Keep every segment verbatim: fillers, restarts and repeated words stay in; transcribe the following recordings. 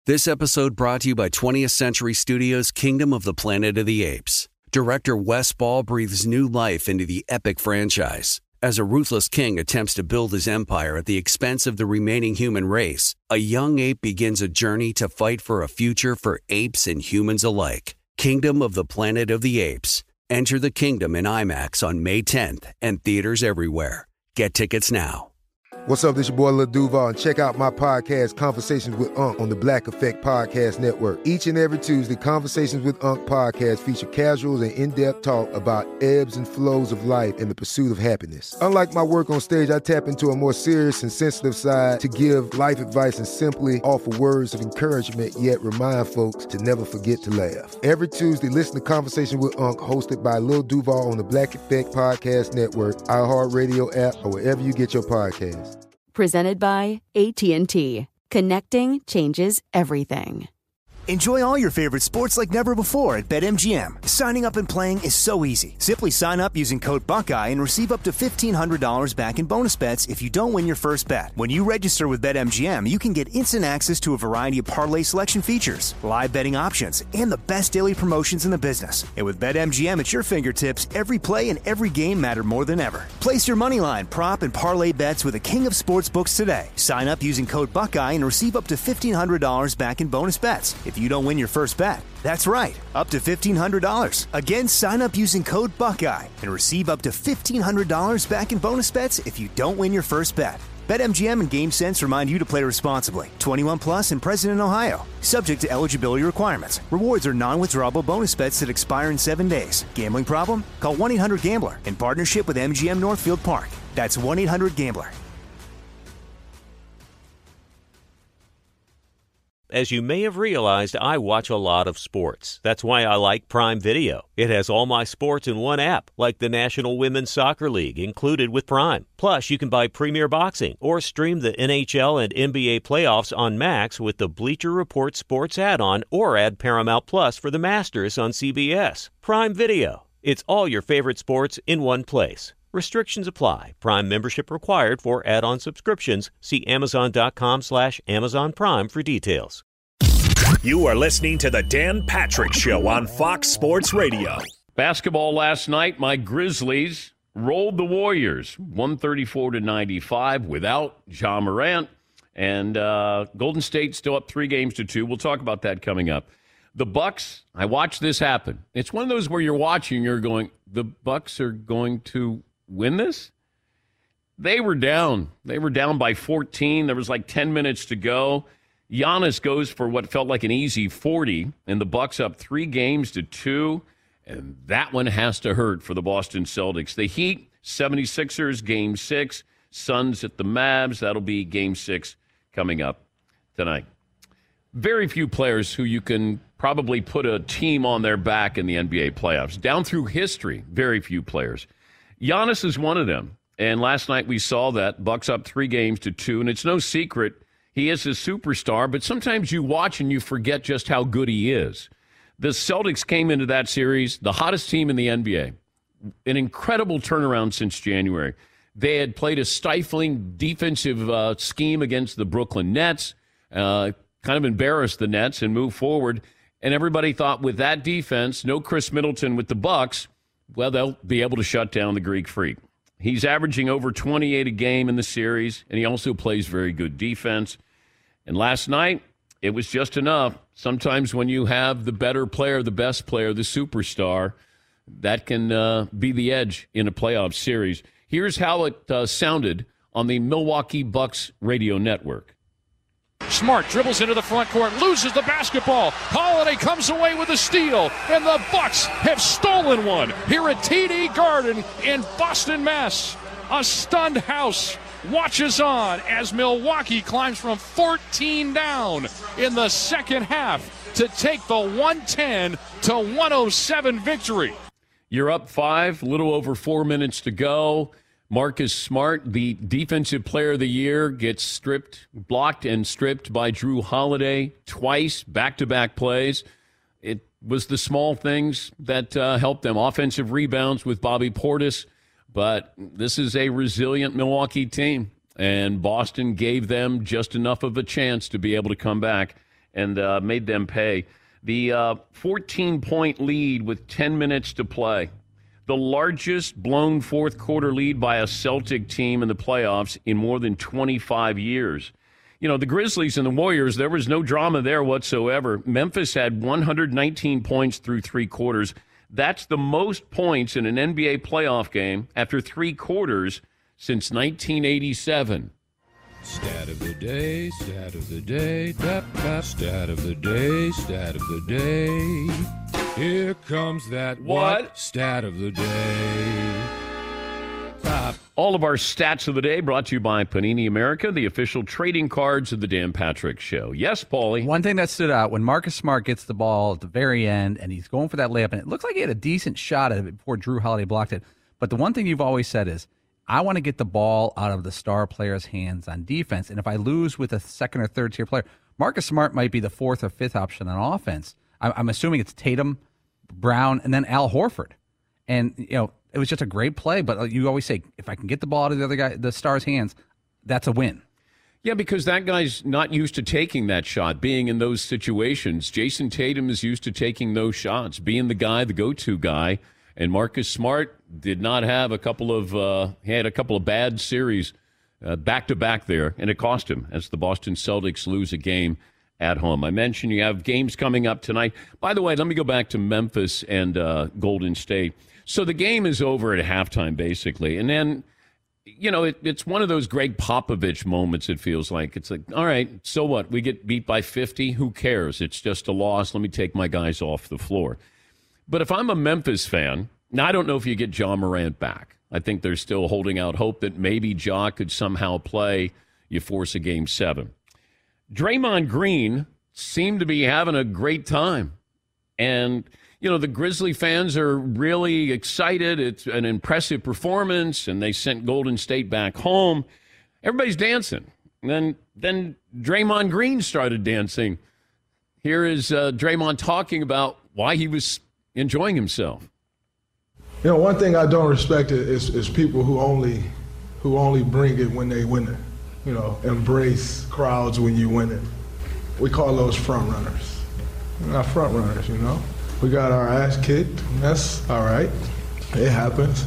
This episode brought to you by twentieth Century Studios' Kingdom of the Planet of the Apes. Director Wes Ball breathes new life into the epic franchise. As a ruthless king attempts to build his empire at the expense of the remaining human race, a young ape begins a journey to fight for a future for apes and humans alike. Kingdom of the Planet of the Apes. Enter the kingdom in IMAX on May tenth and theaters everywhere. Get tickets now. What's up, this your boy Lil Duval, and check out my podcast, Conversations with Unc, on the Black Effect Podcast Network. Each and every Tuesday, Conversations with Unc podcast feature casual and in-depth talk about ebbs and flows of life and the pursuit of happiness. Unlike my work on stage, I tap into a more serious and sensitive side to give life advice and simply offer words of encouragement, yet remind folks to never forget to laugh. Every Tuesday, listen to Conversations with Unc, hosted by Lil Duval on the Black Effect Podcast Network, iHeartRadio app, or wherever you get your podcasts. Presented by A T and T. Connecting changes everything. Enjoy all your favorite sports like never before at BetMGM. Signing up and playing is so easy. Simply sign up using code Buckeye and receive up to fifteen hundred dollars back in bonus bets if you don't win your first bet. When you register with BetMGM, you can get instant access to a variety of parlay selection features, live betting options, and the best daily promotions in the business. And with BetMGM at your fingertips, every play and every game matter more than ever. Place your moneyline, prop, and parlay bets with the king of sportsbooks today. Sign up using code Buckeye and receive up to fifteen hundred dollars back in bonus bets if you don't win your first bet. That's right, up to fifteen hundred dollars. Again, sign up using code Buckeye and receive up to fifteen hundred dollars back in bonus bets if you don't win your first bet. BetMGM and GameSense remind you to play responsibly. twenty-one plus and present in Ohio. Subject to eligibility requirements. Rewards are non-withdrawable bonus bets that expire in seven days. Gambling problem? Call one eight hundred gambler in partnership with M G M Northfield Park. That's one eight hundred gambler. As you may have realized, I watch a lot of sports. That's why I like Prime Video. It has all my sports in one app, like the National Women's Soccer League, included with Prime. Plus, you can buy Premier Boxing or stream the N H L and N B A playoffs on Max with the Bleacher Report Sports add-on, or add Paramount Plus for the Masters on C B S. Prime Video. It's all your favorite sports in one place. Restrictions apply. Prime membership required for add-on subscriptions. See Amazon.com slash Amazon Prime for details. You are listening to the Dan Patrick Show on Fox Sports Radio. Basketball last night, my Grizzlies rolled the Warriors one thirty-four to ninety-five without Ja Morant. And uh, Golden State still up three games to two. We'll talk about that coming up. The Bucks, I watched this happen. It's one of those where you're watching, you're going, the Bucks are going to win this? They were down. They were down by fourteen. There was like ten minutes to go. Giannis goes for what felt like an easy forty, and the Bucks up three games to two, and that one has to hurt for the Boston Celtics. The Heat, seventy-sixers, game six. Suns at the Mavs. That'll be game six coming up tonight. Very few players who you can probably put a team on their back in the N B A playoffs. Down through history, very few players. Giannis is one of them, and last night we saw that. Bucks up three games to two, and it's no secret he is a superstar, but sometimes you watch and you forget just how good he is. The Celtics came into that series, the hottest team in the N B A, an incredible turnaround since January. They had played a stifling defensive uh, scheme against the Brooklyn Nets, uh, kind of embarrassed the Nets and moved forward, and everybody thought with that defense, no Chris Middleton with the Bucks, well, they'll be able to shut down the Greek Freak. He's averaging over twenty-eight a game in the series, and he also plays very good defense. And last night, it was just enough. Sometimes when you have the better player, the best player, the superstar, that can uh, be the edge in a playoff series. Here's how it uh, sounded on the Milwaukee Bucks radio network. Smart dribbles into the front court, loses the basketball. Holiday comes away with a steal, and the Bucks have stolen one here at T D Garden in Boston, Mass. A stunned house watches on as Milwaukee climbs from fourteen down in the second half to take the one ten to one oh seven victory. You're up five, a little over four minutes to go. Marcus Smart, the defensive player of the year, gets stripped, blocked and stripped by Drew Holiday twice, back-to-back plays. It was the small things that uh, helped them. Offensive rebounds with Bobby Portis. But this is a resilient Milwaukee team, and Boston gave them just enough of a chance to be able to come back and uh, made them pay. The uh, fourteen-point lead with ten minutes to play. The largest blown fourth-quarter lead by a Celtic team in the playoffs in more than twenty-five years. You know, the Grizzlies and the Warriors, there was no drama there whatsoever. Memphis had one hundred nineteen points through three quarters. That's the most points in an N B A playoff game after three quarters since nineteen eighty-seven. Stat of the day, stat of the day, tap, tap, stat of the day, stat of the day. Here comes that what? what? Stat of the day. Top. All of our stats of the day brought to you by Panini America, the official trading cards of the Dan Patrick Show. Yes, Paulie? One thing that stood out, when Marcus Smart gets the ball at the very end and he's going for that layup, and it looks like he had a decent shot at it before Drew Holiday blocked it. But the one thing you've always said is, I want to get the ball out of the star player's hands on defense. And if I lose with a second or third tier player, Marcus Smart might be the fourth or fifth option on offense. I'm assuming it's Tatum, Brown, and then Al Horford. And, you know, it was just a great play. But you always say, if I can get the ball out of the other guy, the star's hands, that's a win. Yeah, because that guy's not used to taking that shot, being in those situations. Jason Tatum is used to taking those shots, being the guy, the go-to guy. And Marcus Smart did not have a couple of uh, – he had a couple of bad series uh, back-to-back there, and it cost him as the Boston Celtics lose a game at home. I mentioned you have games coming up tonight. By the way, let me go back to Memphis and uh, Golden State. So the game is over at halftime, basically. And then, you know, it, it's one of those Greg Popovich moments, it feels like. It's like, all right, so what? We get beat by fifty? Who cares? It's just a loss. Let me take my guys off the floor. But if I'm a Memphis fan, now I don't know if you get Ja Morant back. I think they're still holding out hope that maybe Ja could somehow play. You force a game seven. Draymond Green seemed to be having a great time. And, you know, the Grizzly fans are really excited. It's an impressive performance, and they sent Golden State back home. Everybody's dancing. And then, then Draymond Green started dancing. Here is uh, Draymond talking about why he was enjoying himself. You know, one thing I don't respect is, is people who only who only bring it when they win it. You know, embrace crowds when you win it. We call those front runners. We're not front runners, you know. We got our ass kicked. That's all right. It happens.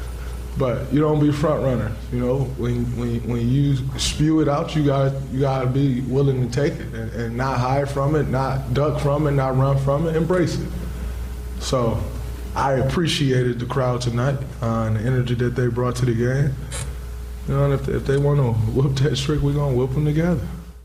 But you don't be front runners. You know, when when when you spew it out, you got you got to be willing to take it and, and not hide from it, not duck from it, not run from it. Embrace it. So I appreciated the crowd tonight uh, and the energy that they brought to the game. You know, and if, if they want to whoop that trick, we're going to whoop them together.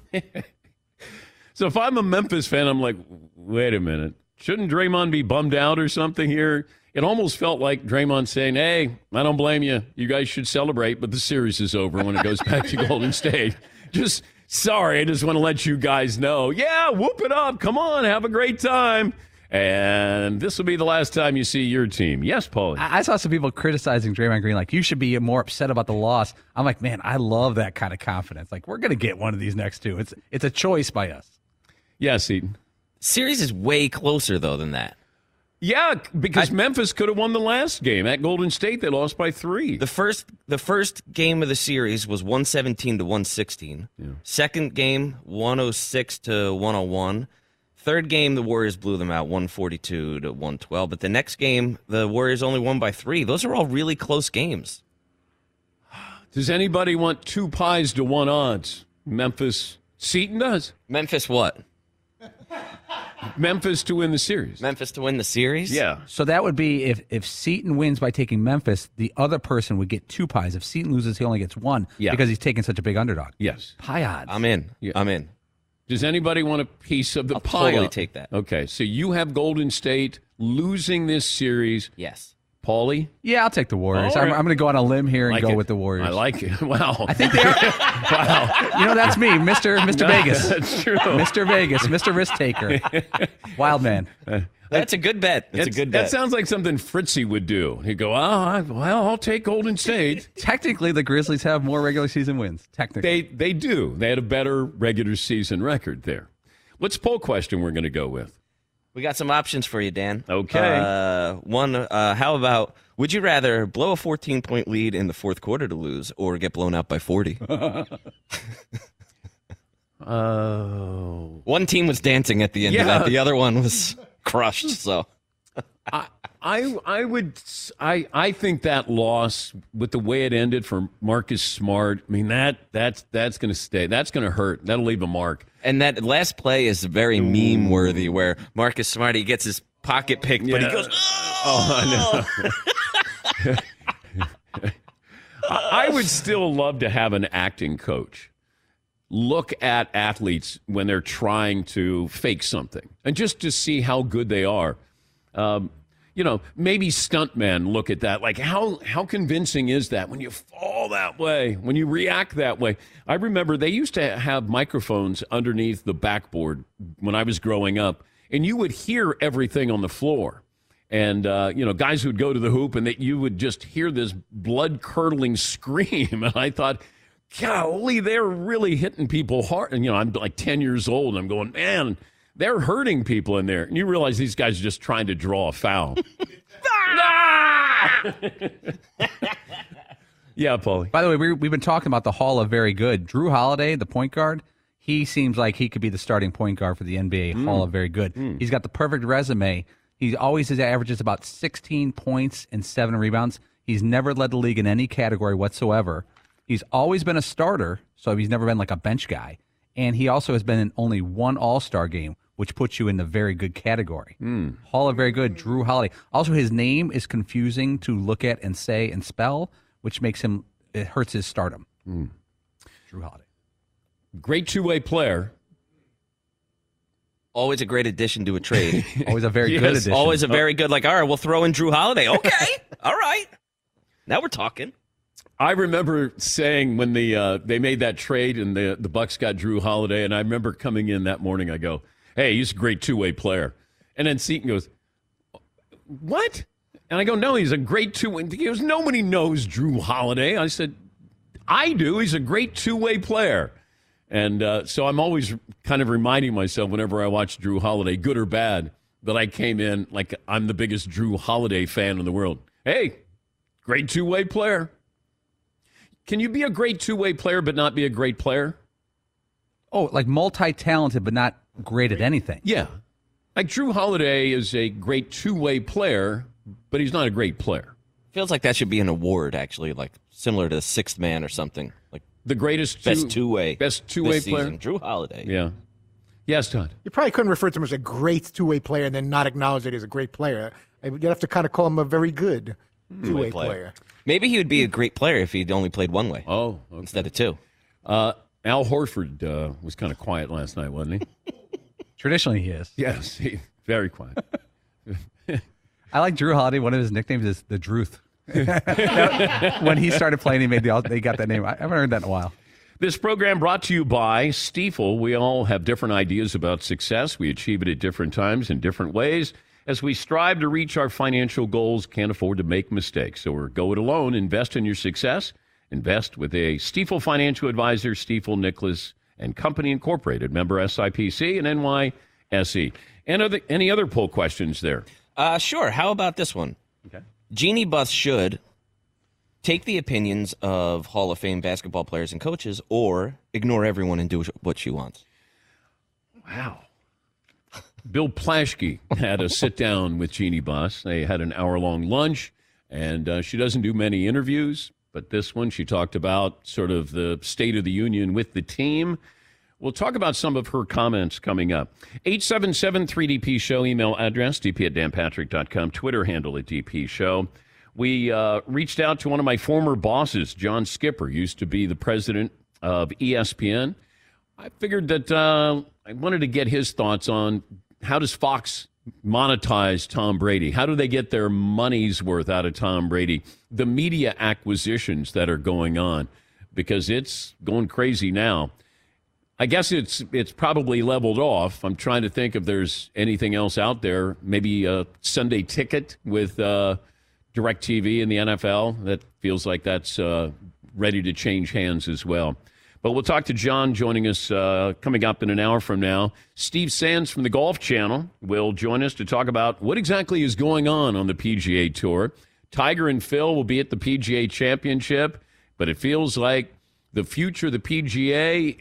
So if I'm a Memphis fan, I'm like, wait a minute. Shouldn't Draymond be bummed out or something here? It almost felt like Draymond saying, hey, I don't blame you. You guys should celebrate, but the series is over when it goes back to Golden State. Just, sorry, I just want to let you guys know. Yeah, whoop it up. Come on, have a great time. And this will be the last time you see your team. Yes, Paulie. I saw some people criticizing Draymond Green, like, you should be more upset about the loss. I'm like, man, I love that kind of confidence. Like, we're going to get one of these next two. It's it's a choice by us. Yes, Eden. Series is way closer, though, than that. Yeah, because I, Memphis could have won the last game. At Golden State, they lost by three. The first the first game of the series was one seventeen to one sixteen. Yeah. Second game, one oh six to one oh one. Third game, the Warriors blew them out, one forty-two to one twelve. But the next game, the Warriors only won by three. Those are all really close games. Does anybody want two pies to one odds? Memphis. Seton does. Memphis what? Memphis to win the series. Memphis to win the series? Yeah. So that would be if, if Seton wins by taking Memphis, the other person would get two pies. If Seton loses, he only gets one yeah. because he's taking such a big underdog. Yes. Pie odds. I'm in. Yeah. I'm in. Does anybody want a piece of the I'll pie? totally take that. Okay, so you have Golden State losing this series. Yes. Paulie? Yeah, I'll take the Warriors. Right. I'm, I'm going to go on a limb here and like go it. with the Warriors. I like it. Wow. I think they are. Wow. You know, that's me, Mister Mister No, Vegas. That's true. Mister Vegas, Mister Risk Taker. Wild man. Uh, That's a good bet. That's, That's a good bet. That sounds like something Fritzy would do. He'd go, oh, I, well, I'll take Golden State. Technically, the Grizzlies have more regular season wins. Technically. They, they do. They had a better regular season record there. What's poll question we're going to go with? We got some options for you, Dan. Okay. Uh, one, uh, how about, would you rather blow a fourteen-point lead in the fourth quarter to lose or get blown out by forty? All Oh. One team was dancing at the end Yeah. of that. The other one was crushed. So I, I I would I I think that loss with the way it ended for Marcus Smart. I mean that that's that's going to stay. That's going to hurt. That'll leave a mark. And that last play is very meme worthy, where Marcus Smart, he gets his pocket picked, but he Yeah. goes, Oh, I know. I I would still love to have an acting coach look at athletes when they're trying to fake something and just to see how good they are. Um, you know, maybe stuntmen look at that. Like, how, how convincing is that when you fall that way, when you react that way? I remember they used to have microphones underneath the backboard when I was growing up, and you would hear everything on the floor. And, uh, you know, guys who would go to the hoop and that you would just hear this blood-curdling scream. And I thought, golly, they're really hitting people hard. And, you know, I'm like ten years old, and I'm going, man, they're hurting people in there. And you realize these guys are just trying to draw a foul. Yeah, Paulie. By the way, we, we've been talking about the Hall of Very Good. Drew Holiday, the point guard, he seems like he could be the starting point guard for the N B A Mm. Hall of Very Good. Mm. He's got the perfect resume. He always his averages about sixteen points and seven rebounds. He's never led the league in any category whatsoever. He's always been a starter, so he's never been like a bench guy. And he also has been in only one All-Star game, which puts you in the very good category. Mm. Hall of Very Good, Drew Holiday. Also, his name is confusing to look at and say and spell, which makes him, it hurts his stardom. Mm. Drew Holiday. Great two-way player. always a great addition to a trade. Always a very Yes. good addition. Always a very good, like, all right, we'll throw in Drew Holiday. Okay. All right. Now we're talking. I remember saying when the uh, they made that trade and the the Bucks got Drew Holiday, and I remember coming in that morning, I go, hey, he's a great two-way player. And then Seton goes, what? And I go, no, he's a great two-way. He goes, nobody knows Drew Holiday. I said, I do. He's a great two-way player. And uh, so I'm always kind of reminding myself whenever I watch Drew Holiday, good or bad, that I came in like I'm the biggest Drew Holiday fan in the world. Hey, great two-way player. Can you be a great two-way player but not be a great player? Oh, like multi-talented but not great at anything. Yeah. Like Drew Holiday is a great two-way player, but he's not a great player. Feels like that should be an award, actually, like similar to the Sixth Man or something. Like the greatest best two, two-way, best two-way this player, season, Drew Holiday. Yeah. Yes, Todd. You probably couldn't refer to him as a great two-way player and then not acknowledge that he's a great player. You'd have to kind of call him a very good two-way player. player. Maybe he would be a great player if he'd only played one way. Oh, okay. Instead of two. Uh, Al Horford uh, was kind of quiet last night, wasn't he? Traditionally, he is. Yes, he, very quiet. I like Drew Holiday. One of his nicknames is the Druth. When he started playing, he made the they got that name. I haven't heard that in a while. This program brought to you by Stifel. We all have different ideas about success. We achieve it at different times in different ways. As we strive to reach our financial goals, can't afford to make mistakes. So we're go it alone. Invest in your success. Invest with a Stifel financial advisor, Stifel, Nicholas and Company Incorporated, member S I P C and N Y S E. And other, any other poll questions there? Uh, sure. How about this one? Okay. Jeannie Buss should take the opinions of Hall of Fame basketball players and coaches or ignore everyone and do what she wants. Wow. Bill Plaschke had a sit-down with Jeannie Buss. They had an hour-long lunch, and uh, she doesn't do many interviews, but this one she talked about sort of the state of the union with the team. We'll talk about some of her comments coming up. eight seven seven three D P show, email address, d p at dan patrick dot com, Twitter handle at D P show. We uh, reached out to one of my former bosses, John Skipper, used to be the president of E S P N. I figured that uh, I wanted to get his thoughts on how does Fox monetize Tom Brady? How do they get their money's worth out of Tom Brady? The media acquisitions that are going on, because it's going crazy now. I guess it's it's probably leveled off. I'm trying to think if there's anything else out there. Maybe a Sunday Ticket with uh, DirecTV and the N F L. That feels like that's uh, ready to change hands as well. But we'll talk to John joining us uh, coming up in an hour from now. Steve Sands from the Golf Channel will join us to talk about what exactly is going on on the P G A Tour. Tiger and Phil will be at the P G A Championship, but it feels like The future of the P G A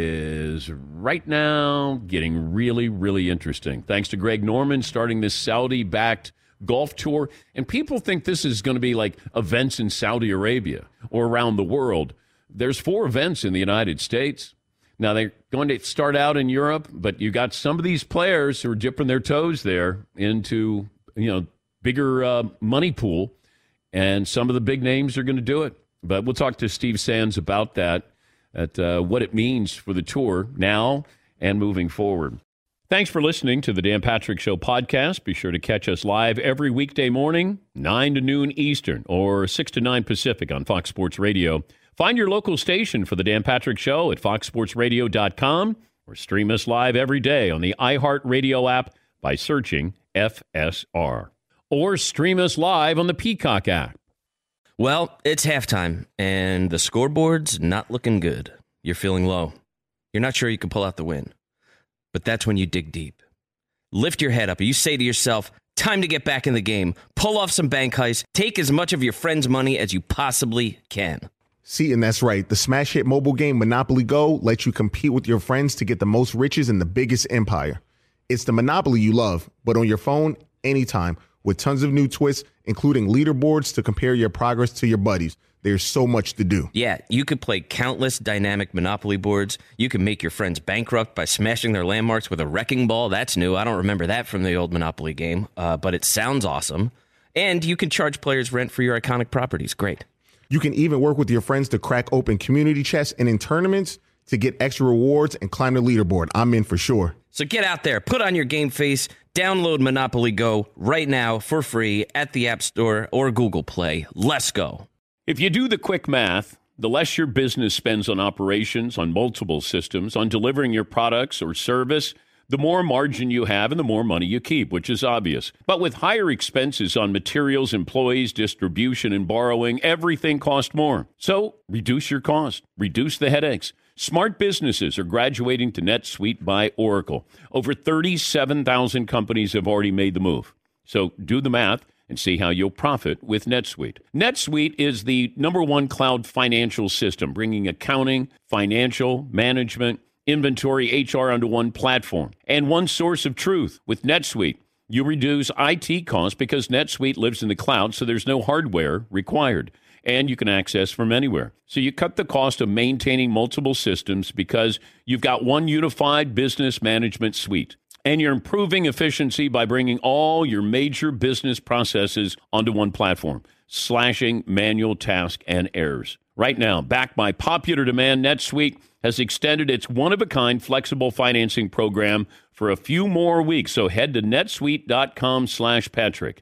is right now getting really, really interesting. Thanks to Greg Norman starting this Saudi-backed golf tour. And people think this is going to be like events in Saudi Arabia or around the world. There's four events in the United States. Now, they're going to start out in Europe, but you got some of these players who are dipping their toes there into, you know, bigger uh, money pool. And some of the big names are going to do it. But we'll talk to Steve Sands about that, at uh, what it means for the tour now and moving forward. Thanks for listening to the Dan Patrick Show podcast. Be sure to catch us live every weekday morning, nine to noon Eastern or six to nine Pacific on Fox Sports Radio. Find your local station for the Dan Patrick Show at fox sports radio dot com or stream us live every day on the iHeartRadio app by searching F S R. Or stream us live on the Peacock app. Well, it's halftime, and the scoreboard's not looking good. You're feeling low. You're not sure you can pull out the win. But that's when you dig deep. Lift your head up, and you say to yourself, time to get back in the game. Pull off some bank heists. Take as much of your friend's money as you possibly can. See, and that's right. The smash hit mobile game Monopoly Go lets you compete with your friends to get the most riches in the biggest empire. It's the Monopoly you love, but on your phone, anytime, with tons of new twists, including leaderboards to compare your progress to your buddies. There's so much to do. Yeah, you could play countless dynamic Monopoly boards. You can make your friends bankrupt by smashing their landmarks with a wrecking ball. That's new. I don't remember that from the old Monopoly game, uh, but it sounds awesome. And you can charge players rent for your iconic properties. Great. You can even work with your friends to crack open community chests and in tournaments to get extra rewards and climb the leaderboard. I'm in for sure. So get out there, put on your game face, download Monopoly Go right now for free at the App Store or Google Play. Let's go. If you do the quick math, the less your business spends on operations, on multiple systems, on delivering your products or service, the more margin you have and the more money you keep, which is obvious. But with higher expenses on materials, employees, distribution, and borrowing, everything costs more. So reduce your cost, reduce the headaches. Smart businesses are graduating to NetSuite by Oracle. Over thirty-seven thousand companies have already made the move. So do the math and see how you'll profit with NetSuite. NetSuite is the number one cloud financial system, bringing accounting, financial, management, inventory, H R onto one platform and one source of truth. With NetSuite, you reduce I T costs because NetSuite lives in the cloud, so there's no hardware required. And you can access from anywhere. So you cut the cost of maintaining multiple systems because you've got one unified business management suite. And you're improving efficiency by bringing all your major business processes onto one platform, slashing manual tasks and errors. Right now, backed by popular demand, NetSuite has extended its one-of-a-kind flexible financing program for a few more weeks. So head to netsuite.com slash Patrick.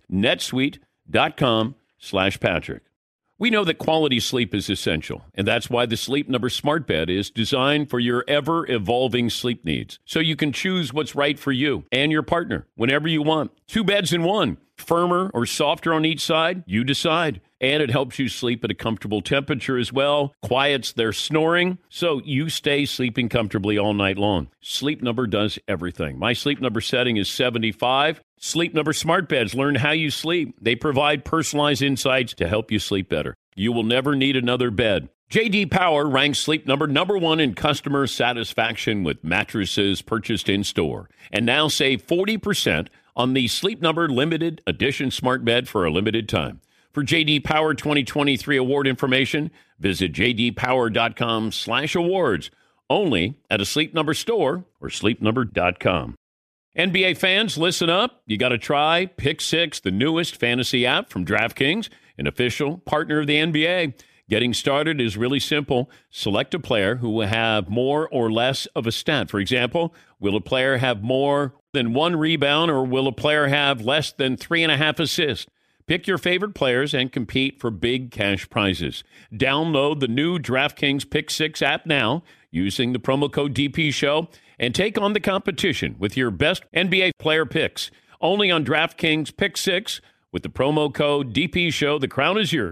netsuite.com slash Patrick. We know that quality sleep is essential, and that's why the Sleep Number Smart Bed is designed for your ever-evolving sleep needs, so you can choose what's right for you and your partner whenever you want. Two beds in one, firmer or softer on each side, you decide. And it helps you sleep at a comfortable temperature as well, quiets their snoring, so you stay sleeping comfortably all night long. Sleep Number does everything. My Sleep Number setting is seventy-five. Sleep Number Smart Beds learn how you sleep. They provide personalized insights to help you sleep better. You will never need another bed. J D Power ranks Sleep Number number one in customer satisfaction with mattresses purchased in-store. And now save forty percent on the Sleep Number Limited Edition Smart Bed for a limited time. For J D Power twenty twenty-three award information, visit jdpower.com slash awards. Only at a Sleep Number store or sleep number dot com. N B A fans, listen up. You got to try Pick Six, the newest fantasy app from DraftKings, an official partner of the N B A. Getting started is really simple. Select a player who will have more or less of a stat. For example, will a player have more than one rebound, or will a player have less than three and a half assists? Pick your favorite players and compete for big cash prizes. Download the new DraftKings Pick Six app now using the promo code D P Show and take on the competition with your best N B A player picks. Only on DraftKings Pick Six with the promo code D P Show. The crown is yours.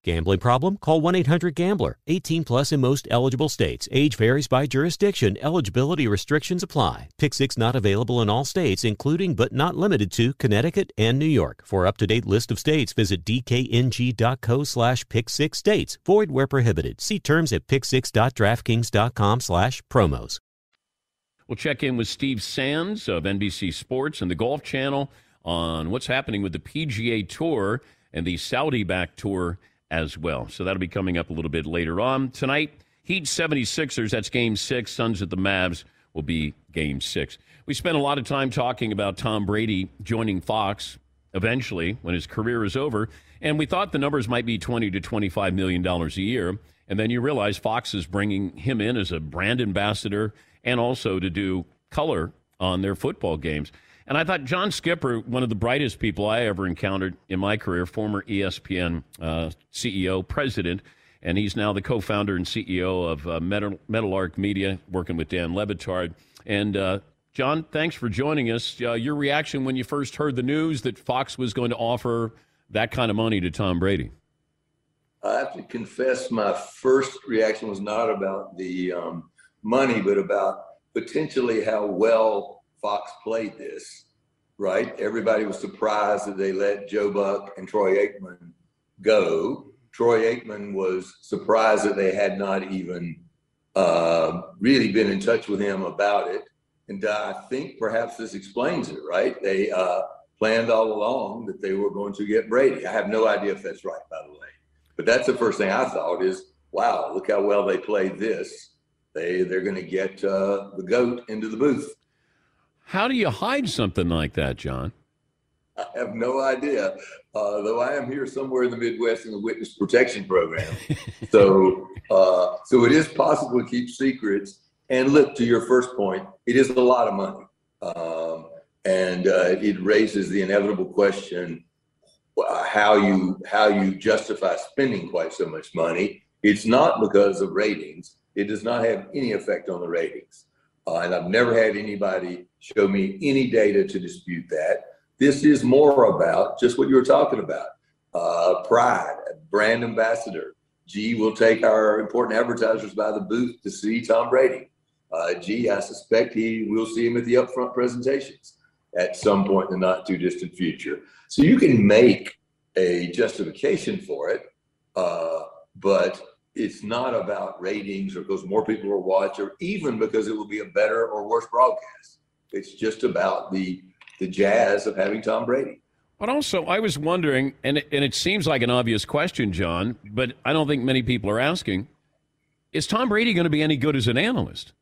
Gambling problem? Call one eight hundred gambler. eighteen plus in most eligible states. Age varies by jurisdiction. Eligibility restrictions apply. Pick six not available in all states, including but not limited to Connecticut and New York. For up-to-date list of states, visit dkng.co slash pick six states. Void where prohibited. See terms at pick six dot draftkings dot com slash promos. We'll check in with Steve Sands of N B C Sports and the Golf Channel on what's happening with the P G A Tour and the Saudi-backed tour as well. So that'll be coming up a little bit later on. Tonight, Heat seventy-sixers, that's game six. Suns at the Mavs will be game six. We spent a lot of time talking about Tom Brady joining Fox eventually when his career is over, and we thought the numbers might be twenty to twenty-five million dollars a year. And then you realize Fox is bringing him in as a brand ambassador and also to do color on their football games. And I thought John Skipper, one of the brightest people I ever encountered in my career, former E S P N uh, C E O, president, and he's now the co-founder and C E O of uh, Metal, Meadowlark Media, working with Dan Le Batard. And uh, John, thanks for joining us. Uh, your reaction when you first heard the news that Fox was going to offer that kind of money to Tom Brady? I have to confess my first reaction was not about the um, money, but about potentially how well Fox played this, right? Everybody was surprised that they let Joe Buck and Troy Aikman go. Troy Aikman was surprised that they had not even uh, really been in touch with him about it. And uh, I think perhaps this explains it, right? They uh, planned all along that they were going to get Brady. I have no idea if that's right, by the way. But that's the first thing I thought is, wow, look how well they played this. They, they're going to get uh, the GOAT into the booth. How do you hide something like that, John? I have no idea, uh, though I am here somewhere in the Midwest in the Witness Protection Program. so uh, so it is possible to keep secrets. And look, to your first point, it is a lot of money. Um, and uh, it raises the inevitable question, uh, how you how you justify spending quite so much money. It's not because of ratings. It does not have any effect on the ratings. Uh, and I've never had anybody show me any data to dispute that. This is more about just what you were talking about. Uh, pride, brand ambassador. Gee, we'll take our important advertisers by the booth to see Tom Brady. Uh, gee, I suspect he will see him at the upfront presentations at some point in the not too distant future. So you can make a justification for it, uh, but it's not about ratings or because more people will watch or even because it will be a better or worse broadcast. It's just about the the jazz of having Tom Brady. But also, I was wondering, and it, and it seems like an obvious question, John, but I don't think many people are asking, is Tom Brady going to be any good as an analyst?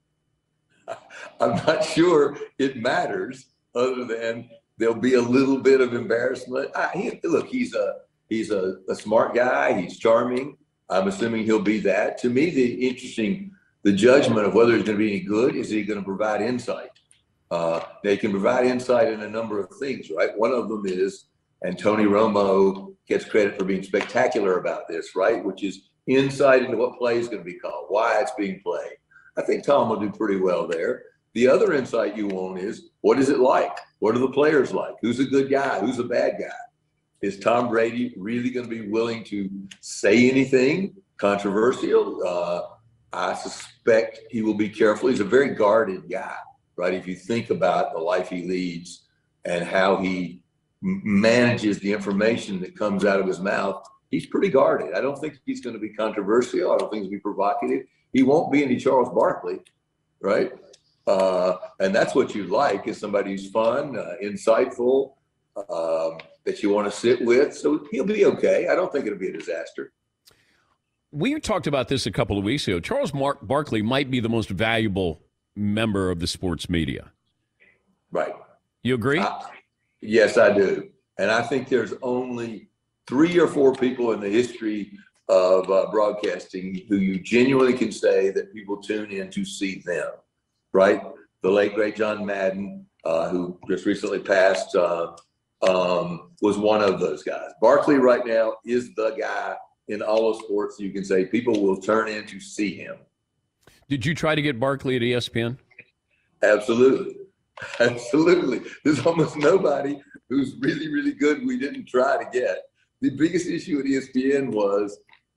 I'm not sure it matters other than there'll be a little bit of embarrassment. I, he, look, he's a he's a, a smart guy. He's charming. I'm assuming he'll be that. To me, the interesting, the judgment of whether he's going to be any good, is he going to provide insight? Uh, they can provide insight in a number of things, right? One of them is, and Tony Romo gets credit for being spectacular about this, right? Which is insight into what play is going to be called, why it's being played. I think Tom will do pretty well there. The other insight you want is, what is it like? What are the players like? Who's a good guy? Who's a bad guy? Is Tom Brady really going to be willing to say anything controversial? Uh, I suspect he will be careful. He's a very guarded guy, right? If you think about the life he leads and how he m- manages the information that comes out of his mouth, he's pretty guarded. I don't think he's going to be controversial. I don't think he's going to be provocative. He won't be any Charles Barkley, right? Uh, and that's what you like, is somebody who's fun, uh, insightful, um, that you want to sit with. So he'll be okay. I don't think it'll be a disaster. We talked about this a couple of weeks ago. Charles Mark Barkley might be the most valuable member of the sports media. Right. You agree? Uh, yes, I do. And I think there's only three or four people in the history of uh, broadcasting who you genuinely can say that people tune in to see them, right? The late, great John Madden, uh, who just recently passed, uh, um, was one of those guys. Barkley right now is the guy in all of sports you can say people will turn in to see him. Did you try to get Barkley at E S P N? Absolutely. Absolutely. There's almost nobody who's really, really good we didn't try to get. The biggest issue at E S P N was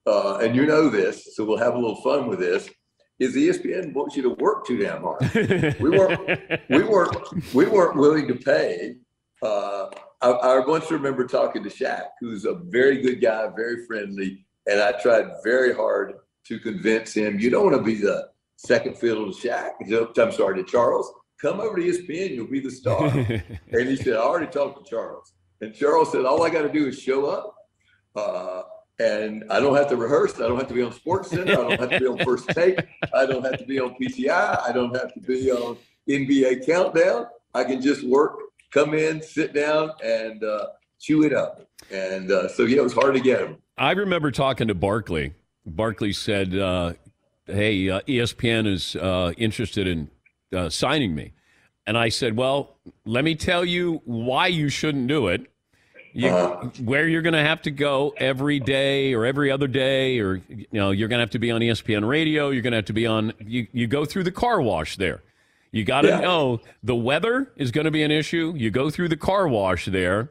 uh, and you know this, so we'll have a little fun with this, is E S P N wants you to work too damn hard. We weren't, we weren't, we weren't willing to pay. Uh, I, I once remember talking to Shaq, who's a very good guy, very friendly, and I tried very hard to convince him, you don't want to be the second fiddle to Shaq. I'm sorry, to Charles. Come over to E S P N, you'll be the star. And he said, I already talked to Charles. And Charles said, all I got to do is show up. Uh, and I don't have to rehearse. I don't have to be on Sports Center. I don't have to be on First Take. I don't have to be on P T I. I don't have to be on N B A Countdown. I can just work, come in, sit down, and uh, chew it up. And uh, so, yeah, it was hard to get him. I remember talking to Barkley. Barkley said, uh, hey, uh, E S P N is uh, interested in uh, signing me. And I said, well, let me tell you why you shouldn't do it. You, uh, where you're going to have to go every day or every other day, or, you know, you're going to have to be on E S P N radio. You're going to have to be on, you, you go through the car wash there. You got to yeah. know the weather is going to be an issue. You go through the car wash there.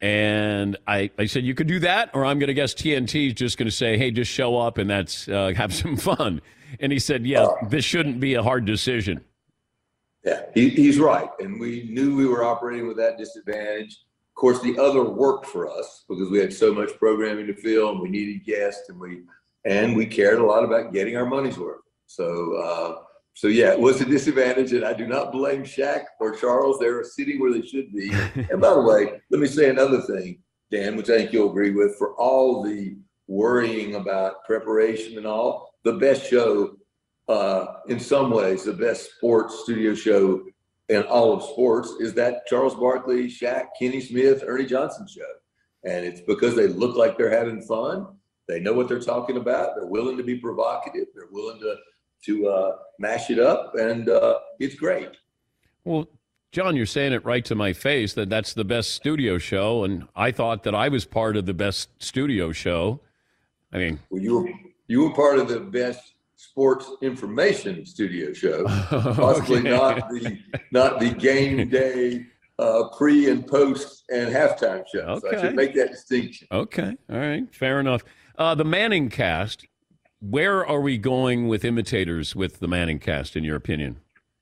And I, I said, you could do that, or I'm going to guess T N T is just going to say, hey, just show up and that's uh, have some fun. And he said, yeah, uh, this shouldn't be a hard decision. Yeah, he, he's right. And we knew we were operating with that disadvantage. Of course, the other worked for us because we had so much programming to fill and we needed guests and we and we cared a lot about getting our money's worth. So, uh, so yeah, it was a disadvantage, and I do not blame Shaq or Charles. They're sitting where they should be. And by the way, let me say another thing, Dan, which I think you'll agree with. For all the worrying about preparation and all, the best show, uh, in some ways, the best sports studio show in all of sports is that Charles Barkley, Shaq, Kenny Smith, Ernie Johnson show. And it's because they look like they're having fun. They know what they're talking about. They're willing to be provocative. They're willing to to uh, mash it up, and uh, it's great. Well, John, you're saying it right to my face that that's the best studio show, and I thought that I was part of the best studio show. I mean, well, you were you were part of the best sports information studio show, possibly okay. not the not the game day uh, pre and post and halftime show. Okay. So I should make that distinction. Okay, all right, fair enough. Uh, the Manning cast. Where are we going with imitators with the Manning cast, in your opinion?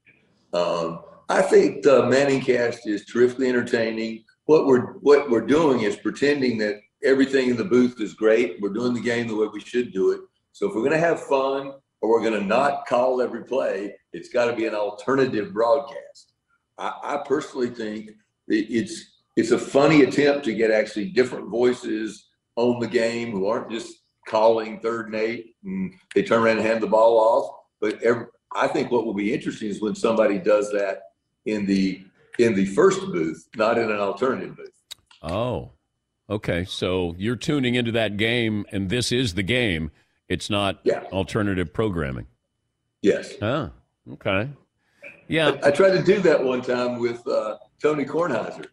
Um, I think the Manning cast is terrifically entertaining. What we're what we're doing is pretending that everything in the booth is great. We're doing the game the way we should do it. So if we're going to have fun, or we're going to not call every play, it's got to be an alternative broadcast. I, I personally think it's it's a funny attempt to get actually different voices on the game who aren't just calling third and eight, and they turn around and hand the ball off. But every, I think what will be interesting is when somebody does that in the in the first booth, not in an alternative booth. Oh, okay. So you're tuning into that game, and this is the game. It's not yeah. alternative programming. Yes. Oh, okay. Yeah. I, I tried to do that one time with uh, Tony Kornheiser,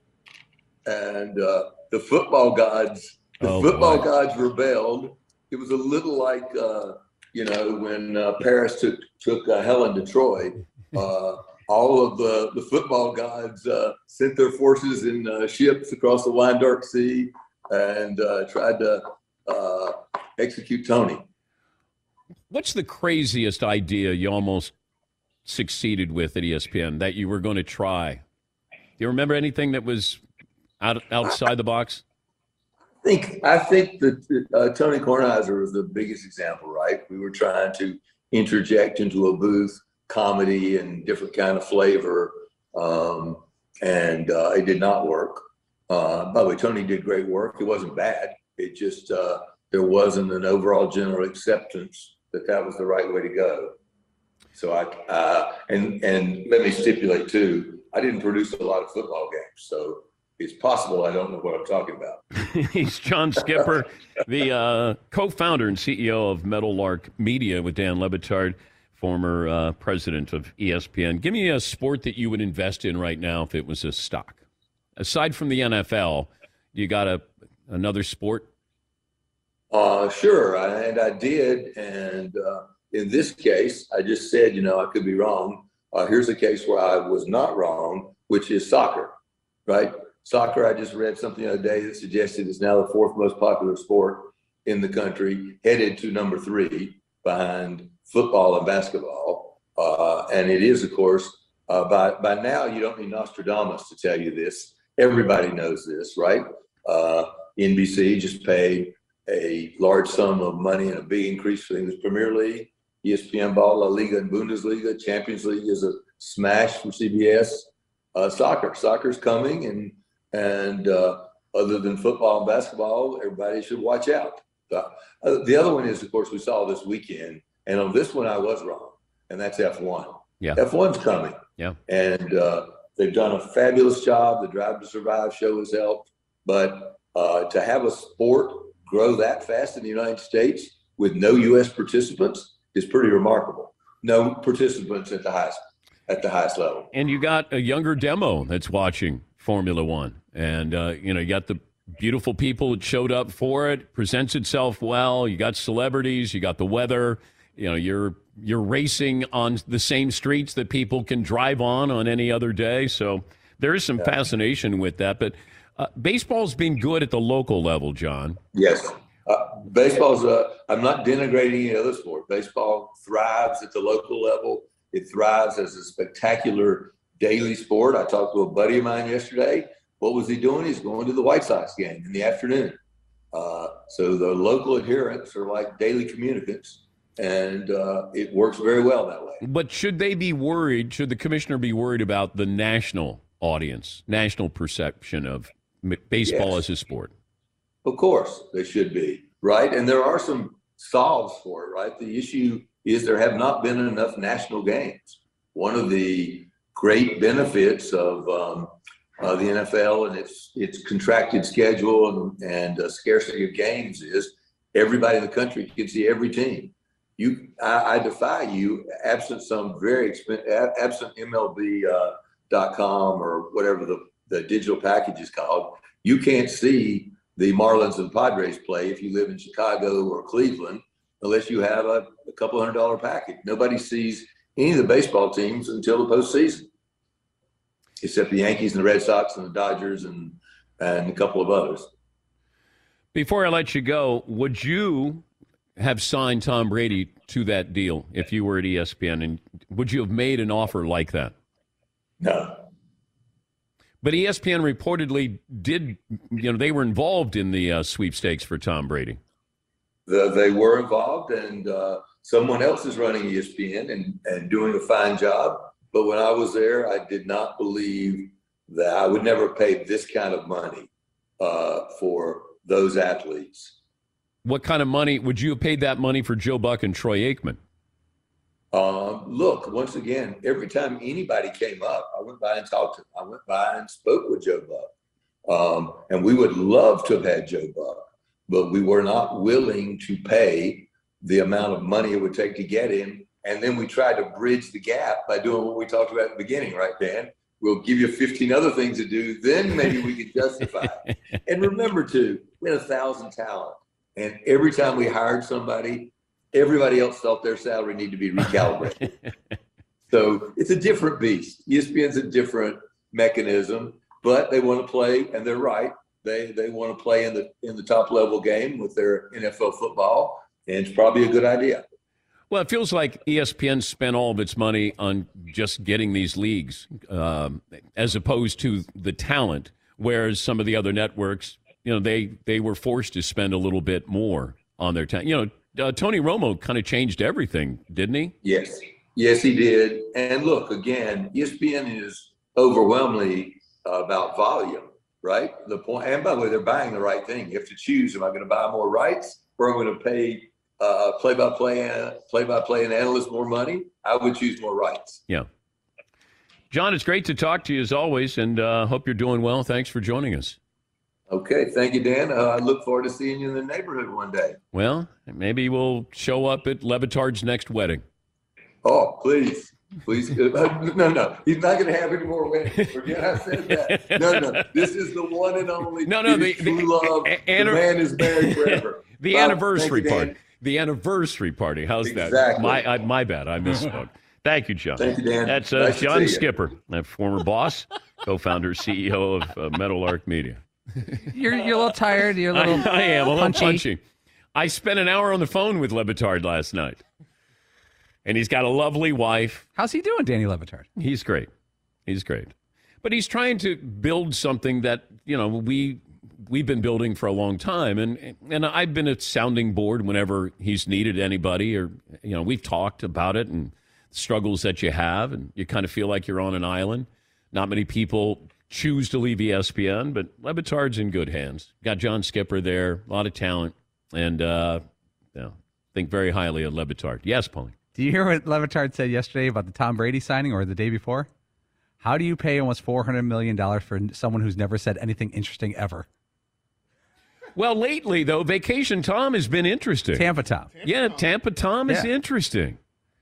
and uh, the football gods. The oh, football boy. gods rebelled. It was a little like, uh, you know, when uh, Paris took took uh, Helen to Troy. Uh, all of the, the football gods uh, sent their forces in uh, ships across the wide dark sea and uh, tried to uh, execute Tony. What's the craziest idea you almost succeeded with at E S P N that you were going to try? Do you remember anything that was out, outside the box? I think I think that uh, Tony Kornheiser was the biggest example, right? We were trying to interject into a booth comedy and different kind of flavor, um, and uh, it did not work. Uh, by the way, Tony did great work. It wasn't bad. It just uh, there wasn't an overall general acceptance that that was the right way to go. So I uh, and and let me stipulate too, I didn't produce a lot of football games, so it's possible I don't know what I'm talking about. He's John Skipper, the uh, co-founder and C E O of Meadowlark Media with Dan Le Batard, former uh, president of E S P N. Give me a sport that you would invest in right now if it was a stock. Aside from the N F L, you got a another sport? Uh, sure, I, and I did. And uh, in this case, I just said, you know, I could be wrong. Uh, here's a case where I was not wrong, which is soccer, right? Soccer, I just read something the other day that suggested is now the fourth most popular sport in the country, headed to number three behind football and basketball. Uh, and it is, of course, uh, by, by now, you don't need Nostradamus to tell you this. Everybody knows this, right? Uh, N B C just paid a large sum of money and a big increase for the English Premier League. E S P N bought La Liga and Bundesliga. Champions League is a smash for C B S. Uh, soccer, soccer's coming, and and uh, other than football and basketball, everybody should watch out. Uh, the other one is, of course, we saw this weekend, and on this one I was wrong, and that's F one. Yeah, F one's coming. Yeah, and uh, they've done a fabulous job. The Drive to Survive show has helped, but uh, to have a sport grow that fast in the United States with no U S participants is pretty remarkable. No participants at the highest at the highest level. And you got a younger demo that's watching Formula One, and uh, you know you got the beautiful people that showed up for it. Presents itself well. You got celebrities. You got the weather. You know you're you're racing on the same streets that people can drive on on any other day. So there is some yeah. fascination with that. But uh, baseball's been good at the local level, John. Yes. Uh, baseball's, uh, I'm not denigrating any other sport. Baseball thrives at the local level. It thrives as a spectacular daily sport. I talked to a buddy of mine yesterday. What was he doing? He's going to the White Sox game in the afternoon. Uh, so the local adherents are like daily communicants, and uh, it works very well that way. But should they be worried, should the commissioner be worried about the national audience, national perception of baseball Yes. as a sport? Of course, they should be, right? And there are some solves for it, right? The issue is there have not been enough national games. One of the great benefits of um, uh, the N F L and its its contracted schedule and, and uh, scarcity of games is everybody in the country can see every team. You, I, I defy you, absent some very expensive, absent M L B dot com uh, or whatever the, the digital package is called, you can't see the Marlins and Padres play if you live in Chicago or Cleveland, unless you have a, a couple hundred dollar package. Nobody sees any of the baseball teams until the postseason, except the Yankees and the Red Sox and the Dodgers and, and a couple of others. Before I let you go, would you have signed Tom Brady to that deal if you were at E S P N? And would you have made an offer like that? No. But E S P N reportedly did, you know, they were involved in the uh, sweepstakes for Tom Brady. The, they were involved, and uh, someone else is running E S P N and, and doing a fine job. But when I was there, I did not believe that I would never pay this kind of money uh, for those athletes. What kind of money would you have paid that money for Joe Buck and Troy Aikman? Um, look, once again, every time anybody came up, I went by and talked to them. I went by and spoke with Joe Buck. Um, and we would love to have had Joe Buck, but we were not willing to pay the amount of money it would take to get him. And then we tried to bridge the gap by doing what we talked about at the beginning, right, Dan? We'll give you fifteen other things to do, then maybe we could justify it. And remember, too, we had a thousand talent. And every time we hired somebody, everybody else felt their salary needed to be recalibrated. So it's a different beast. E S P N's a different mechanism, but they want to play, and they're right. They they want to play in the in the top level game with their N F L football, and it's probably a good idea. Well, it feels like E S P N spent all of its money on just getting these leagues, um, as opposed to the talent. Whereas some of the other networks, you know, they they were forced to spend a little bit more on their talent. You know. Uh, Tony Romo kind of changed everything, didn't he? Yes. Yes, he did. And look, again, E S P N is overwhelmingly uh, about volume, right? The point, and by the way, they're buying the right thing. You have to choose, am I going to buy more rights or am I going to pay uh, play-by-play, uh, play-by-play and analysts more money? I would choose more rights. Yeah. John, it's great to talk to you as always, and uh, hope you're doing well. Thanks for joining us. Okay, thank you, Dan. Uh, I look forward to seeing you in the neighborhood one day. Well, maybe we'll show up at Levitard's next wedding. Oh, please. Please. Uh, no, no. He's not going to have any more weddings. Forget I said that. No, no. This is the one and only. No, no. The, true the, love. a, the man is married forever. The Bob, anniversary you, party. The anniversary party. How's exactly. that? My I, my bad. I misspoke. Thank you, John. Thank you, Dan. That's uh, nice John Skipper, a former boss, co-founder, C E O of uh, Meadowlark Media. You're you're a little tired. You're a little I, I am a little punchy. punchy. I spent an hour on the phone with Le Batard last night. And he's got a lovely wife. How's he doing, Danny Le Batard? He's great. He's great. But he's trying to build something that, you know, we, we've been building for a long time. And, and I've been a sounding board whenever he's needed anybody or, you know, we've talked about it and struggles that you have. And you kind of feel like you're on an island. Not many people choose to leave E S P N, but Le Batard's in good hands. Got John Skipper there, a lot of talent. And, uh, you know, think very highly of Le Batard. Yes, Paulie. Do you hear what Le Batard said yesterday about the Tom Brady signing or the day before? How do you pay almost four hundred million dollars for someone who's never said anything interesting ever? Well, lately, though, Vacation Tom has been interesting. Tampa Tom. Yeah, Tampa Tom is Yeah. interesting.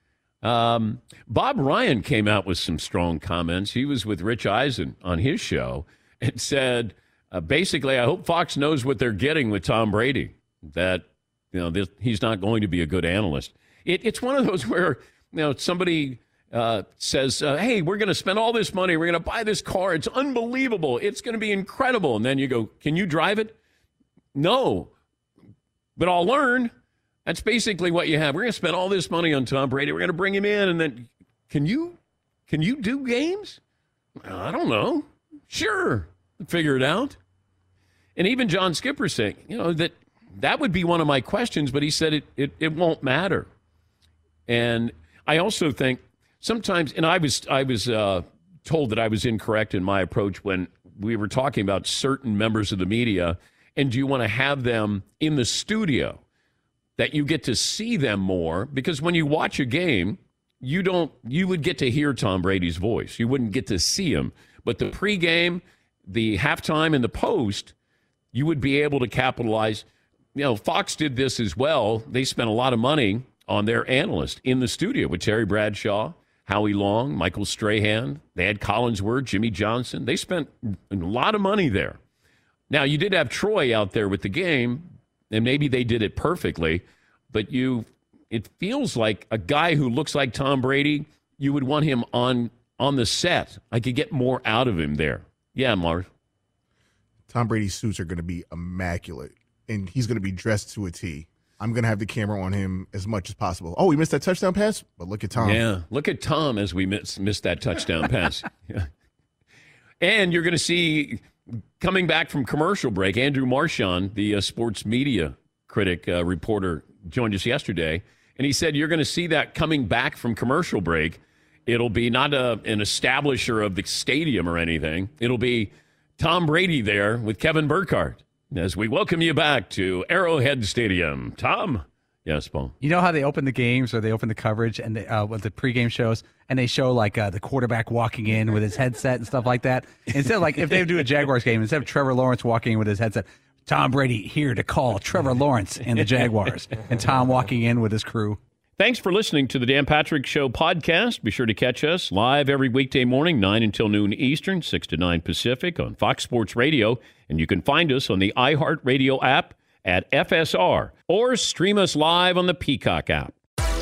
Um, Bob Ryan came out with some strong comments. He was with Rich Eisen on his show and said, uh, basically, I hope Fox knows what they're getting with Tom Brady, that you know this, he's not going to be a good analyst. It, it's one of those where you know somebody uh, says, uh, hey, we're going to spend all this money. We're going to buy this car. It's unbelievable. It's going to be incredible. And then you go, can you drive it? No, but I'll learn. That's basically what you have. We're going to spend all this money on Tom Brady. We're going to bring him in. And then can you can you do games? I don't know. Sure. Figure it out. And even John Skipper saying, you know, that that would be one of my questions, but he said it it, it won't matter. And I also think sometimes, and I was I was uh, told that I was incorrect in my approach when we were talking about certain members of the media, and do you want to have them in the studio, that you get to see them more? Because when you watch a game, you don't you would get to hear Tom Brady's voice. You wouldn't get to see him. But the pregame, the halftime, and the post, you would be able to capitalize. You know, Fox did this as well. They spent a lot of money on their analyst in the studio with Terry Bradshaw, Howie Long, Michael Strahan. They had Collinsworth, Jimmy Johnson. They spent a lot of money there. Now, you did have Troy out there with the game, and maybe they did it perfectly, but you, it feels like a guy who looks like Tom Brady, you would want him on on the set. I could get more out of him there. Yeah, Marv. Tom Brady's suits are going to be immaculate, and he's going to be dressed to a T. I'm going to have the camera on him as much as possible. Oh, we missed that touchdown pass? But look at Tom. Yeah, look at Tom as we miss, missed that touchdown pass. Yeah. And you're going to see, coming back from commercial break, Andrew Marchand, the uh, sports media critic, uh, reporter, joined us yesterday, and he said you're going to see that coming back from commercial break. It'll be not a, an establisher of the stadium or anything. It'll be Tom Brady there with Kevin Burkhardt as we welcome you back to Arrowhead Stadium. Tom? Yes, Paul. You know how they open the games or they open the coverage and they, uh, with the pregame shows, and they show like uh, the quarterback walking in with his headset and stuff like that? Instead of like if they do a Jaguars game, instead of Trevor Lawrence walking in with his headset, Tom Brady here to call Trevor Lawrence and the Jaguars, and Tom walking in with his crew. Thanks for listening to the Dan Patrick Show podcast. Be sure to catch us live every weekday morning, nine until noon Eastern, six to nine Pacific on Fox Sports Radio. And you can find us on the iHeartRadio app at F S R or stream us live on the Peacock app.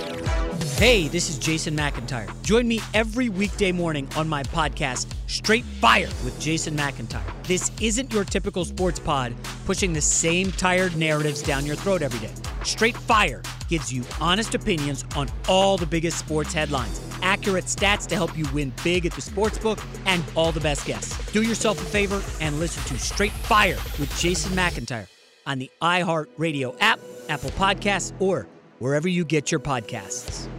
Hey, this is Jason McIntyre. Join me every weekday morning on my podcast, Straight Fire with Jason McIntyre. This isn't your typical sports pod pushing the same tired narratives down your throat every day. Straight Fire gives you honest opinions on all the biggest sports headlines, accurate stats to help you win big at the sportsbook, and all the best guests. Do yourself a favor and listen to Straight Fire with Jason McIntyre on the iHeartRadio app, Apple Podcasts, or wherever you get your podcasts.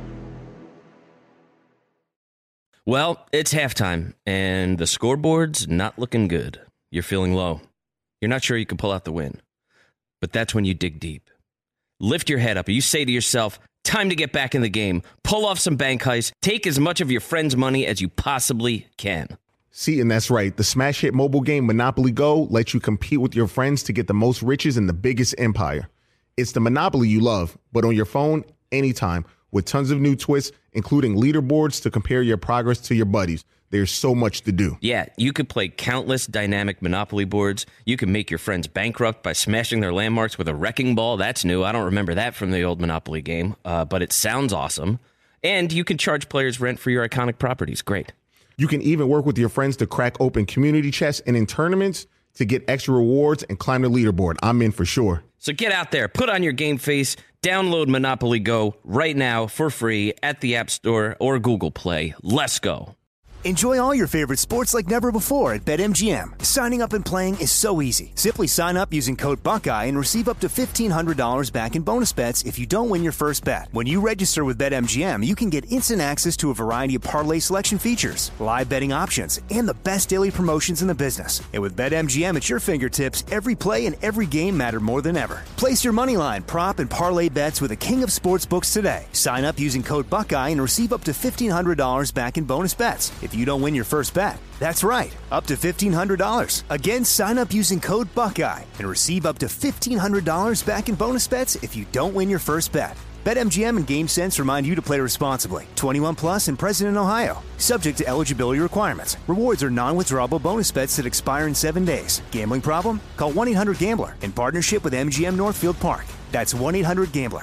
Well, it's halftime, and the scoreboard's not looking good. You're feeling low. You're not sure you can pull out the win. But that's when you dig deep. Lift your head up. You say to yourself, time to get back in the game. Pull off some bank heists. Take as much of your friend's money as you possibly can. See, and that's right. The smash hit mobile game Monopoly Go lets you compete with your friends to get the most riches in the biggest empire. It's the Monopoly you love, but on your phone, anytime, with tons of new twists, including leaderboards to compare your progress to your buddies. There's so much to do. Yeah, you could play countless dynamic Monopoly boards. You can make your friends bankrupt by smashing their landmarks with a wrecking ball. That's new. I don't remember that from the old Monopoly game, uh, but it sounds awesome. And you can charge players rent for your iconic properties. Great. You can even work with your friends to crack open community chests, and in tournaments, to get extra rewards and climb the leaderboard. I'm in for sure. So get out there, put on your game face, download Monopoly Go right now for free at the App Store or Google Play. Let's go. Enjoy all your favorite sports like never before at BetMGM. Signing up and playing is so easy. Simply sign up using code Buckeye and receive up to fifteen hundred dollars back in bonus bets if you don't win your first bet. When you register with BetMGM, you can get instant access to a variety of parlay selection features, live betting options, and the best daily promotions in the business. And with BetMGM at your fingertips, every play and every game matter more than ever. Place your moneyline, prop, and parlay bets with the king of sportsbooks today. Sign up using code Buckeye and receive up to fifteen hundred dollars back in bonus bets if you don't win your first bet. That's right, up to fifteen hundred dollars. Again, sign up using code Buckeye and receive up to fifteen hundred dollars back in bonus bets if you don't win your first bet. BetMGM and GameSense remind you to play responsibly. twenty-one plus and present in Ohio. Subject to eligibility requirements. Rewards are non-withdrawable bonus bets that expire in seven days. Gambling problem? Call one eight hundred gambler in partnership with M G M Northfield Park. That's one eight hundred gambler.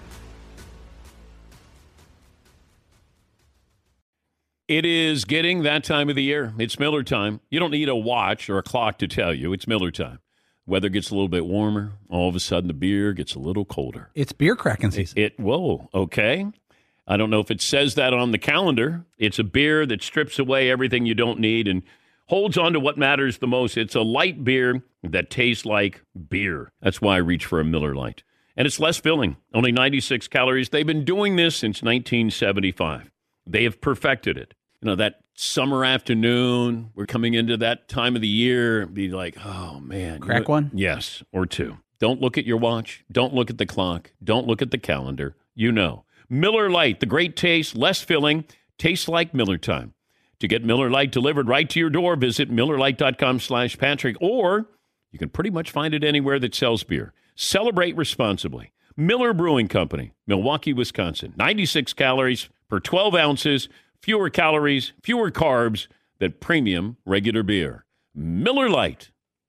It is getting that time of the year. It's Miller time. You don't need a watch or a clock to tell you. It's Miller time. Weather gets a little bit warmer. All of a sudden, the beer gets a little colder. It's beer cracking season. It, it whoa, okay. I don't know if it says that on the calendar. It's a beer that strips away everything you don't need and holds on to what matters the most. It's a light beer that tastes like beer. That's why I reach for a Miller Lite. And it's less filling, only ninety-six calories. They've been doing this since nineteen seventy-five. They have perfected it. You know, that summer afternoon, we're coming into that time of the year, be like, oh, man. Crack you know, one? Yes, or two. Don't look at your watch. Don't look at the clock. Don't look at the calendar. You know. Miller Lite, the great taste, less filling, tastes like Miller time. To get Miller Lite delivered right to your door, visit MillerLite.com slash Patrick, or you can pretty much find it anywhere that sells beer. Celebrate responsibly. Miller Brewing Company, Milwaukee, Wisconsin. ninety-six calories per twelve ounces, fewer calories, fewer carbs than premium regular beer. Miller Lite.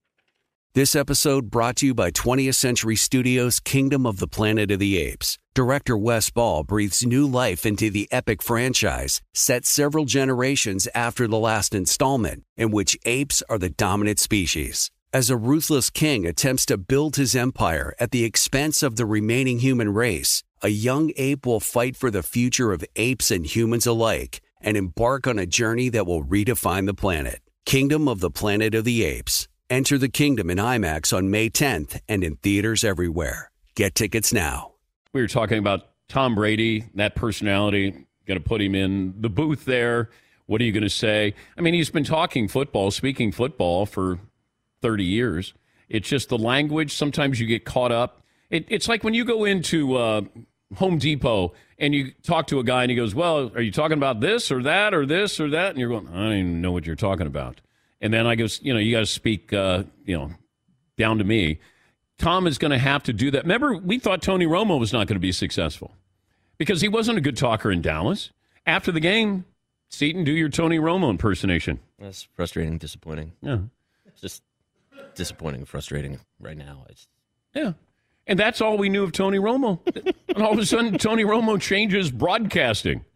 This episode brought to you by twentieth Century Studios' Kingdom of the Planet of the Apes. Director Wes Ball breathes new life into the epic franchise, set several generations after the last installment, in which apes are the dominant species. As a ruthless king attempts to build his empire at the expense of the remaining human race, a young ape will fight for the future of apes and humans alike and embark on a journey that will redefine the planet. Kingdom of the Planet of the Apes. Enter the kingdom in IMAX on May tenth and in theaters everywhere. Get tickets now. We were talking about Tom Brady, that personality, going to put him in the booth there. What are you going to say? I mean, he's been talking football, speaking football for thirty years. It's just the language. Sometimes you get caught up. It, it's like when you go into uh, Home Depot and you talk to a guy and he goes, well, are you talking about this or that or this or that? And you're going, I don't even know what you're talking about. And then I go, you know, you got to speak, uh, you know, down to me. Tom is going to have to do that. Remember, we thought Tony Romo was not going to be successful because he wasn't a good talker in Dallas. After the game, Seton, do your Tony Romo impersonation. That's frustrating, disappointing. Yeah. It's just disappointing and frustrating right now. It's Yeah. And that's all we knew of Tony Romo. And all of a sudden, Tony Romo changes broadcasting.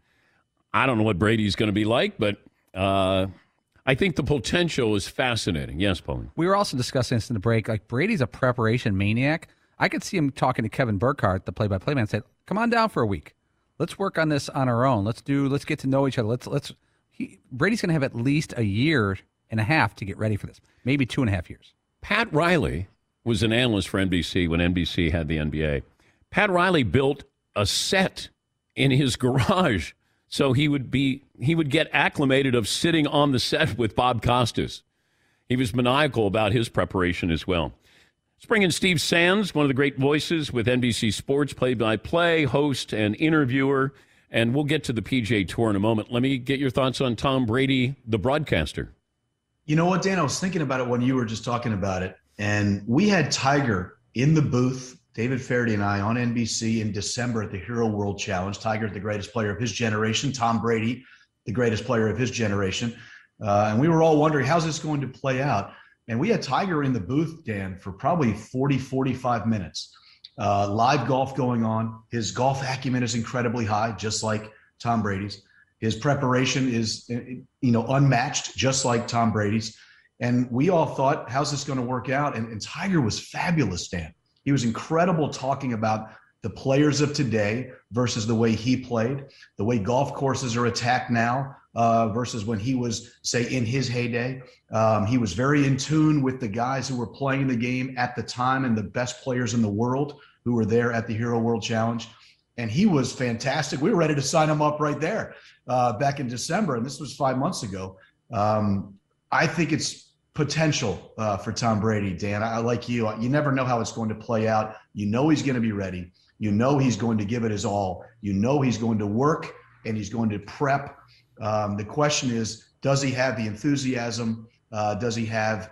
I don't know what Brady's going to be like, but uh, I think the potential is fascinating. Yes, Pauline. We were also discussing this in the break. Like, Brady's a preparation maniac. I could see him talking to Kevin Burkhardt, the play-by-play man, and said, come on down for a week. Let's work on this on our own. Let's do. Let's get to know each other. Let's let's. He, Brady's going to have at least a year and a half to get ready for this. Maybe two and a half years. Pat Riley was an analyst for N B C when N B C had the N B A. Pat Riley built a set in his garage so he would be he would get acclimated of sitting on the set with Bob Costas. He was maniacal about his preparation as well. Let's bring in Steve Sands, one of the great voices with N B C Sports, play-by-play, host and interviewer, and we'll get to the P G A Tour in a moment. Let me get your thoughts on Tom Brady, the broadcaster. You know what, Dan? I was thinking about it when you were just talking about it, and we had Tiger in the booth, David Faraday and I, on N B C in December at the Hero World Challenge. Tiger, the greatest player of his generation. Tom Brady, the greatest player of his generation. Uh, and we were all wondering, how's this going to play out? And we had Tiger in the booth, Dan, for probably forty, forty-five minutes. Uh, live golf going on. His golf acumen is incredibly high, just like Tom Brady's. His preparation is, you know, unmatched, just like Tom Brady's. And we all thought, how's this going to work out? And, and Tiger was fabulous, Dan. He was incredible talking about the players of today versus the way he played, the way golf courses are attacked now uh, versus when he was, say, in his heyday. Um, he was very in tune with the guys who were playing the game at the time and the best players in the world who were there at the Hero World Challenge. And he was fantastic. We were ready to sign him up right there uh, back in December, and this was five months ago. Um, I think it's potential uh, for Tom Brady, Dan. I, I like you. You never know how it's going to play out. You know he's going to be ready. You know he's going to give it his all. You know he's going to work, and he's going to prep. Um, the question is, does he have the enthusiasm? Uh, does he have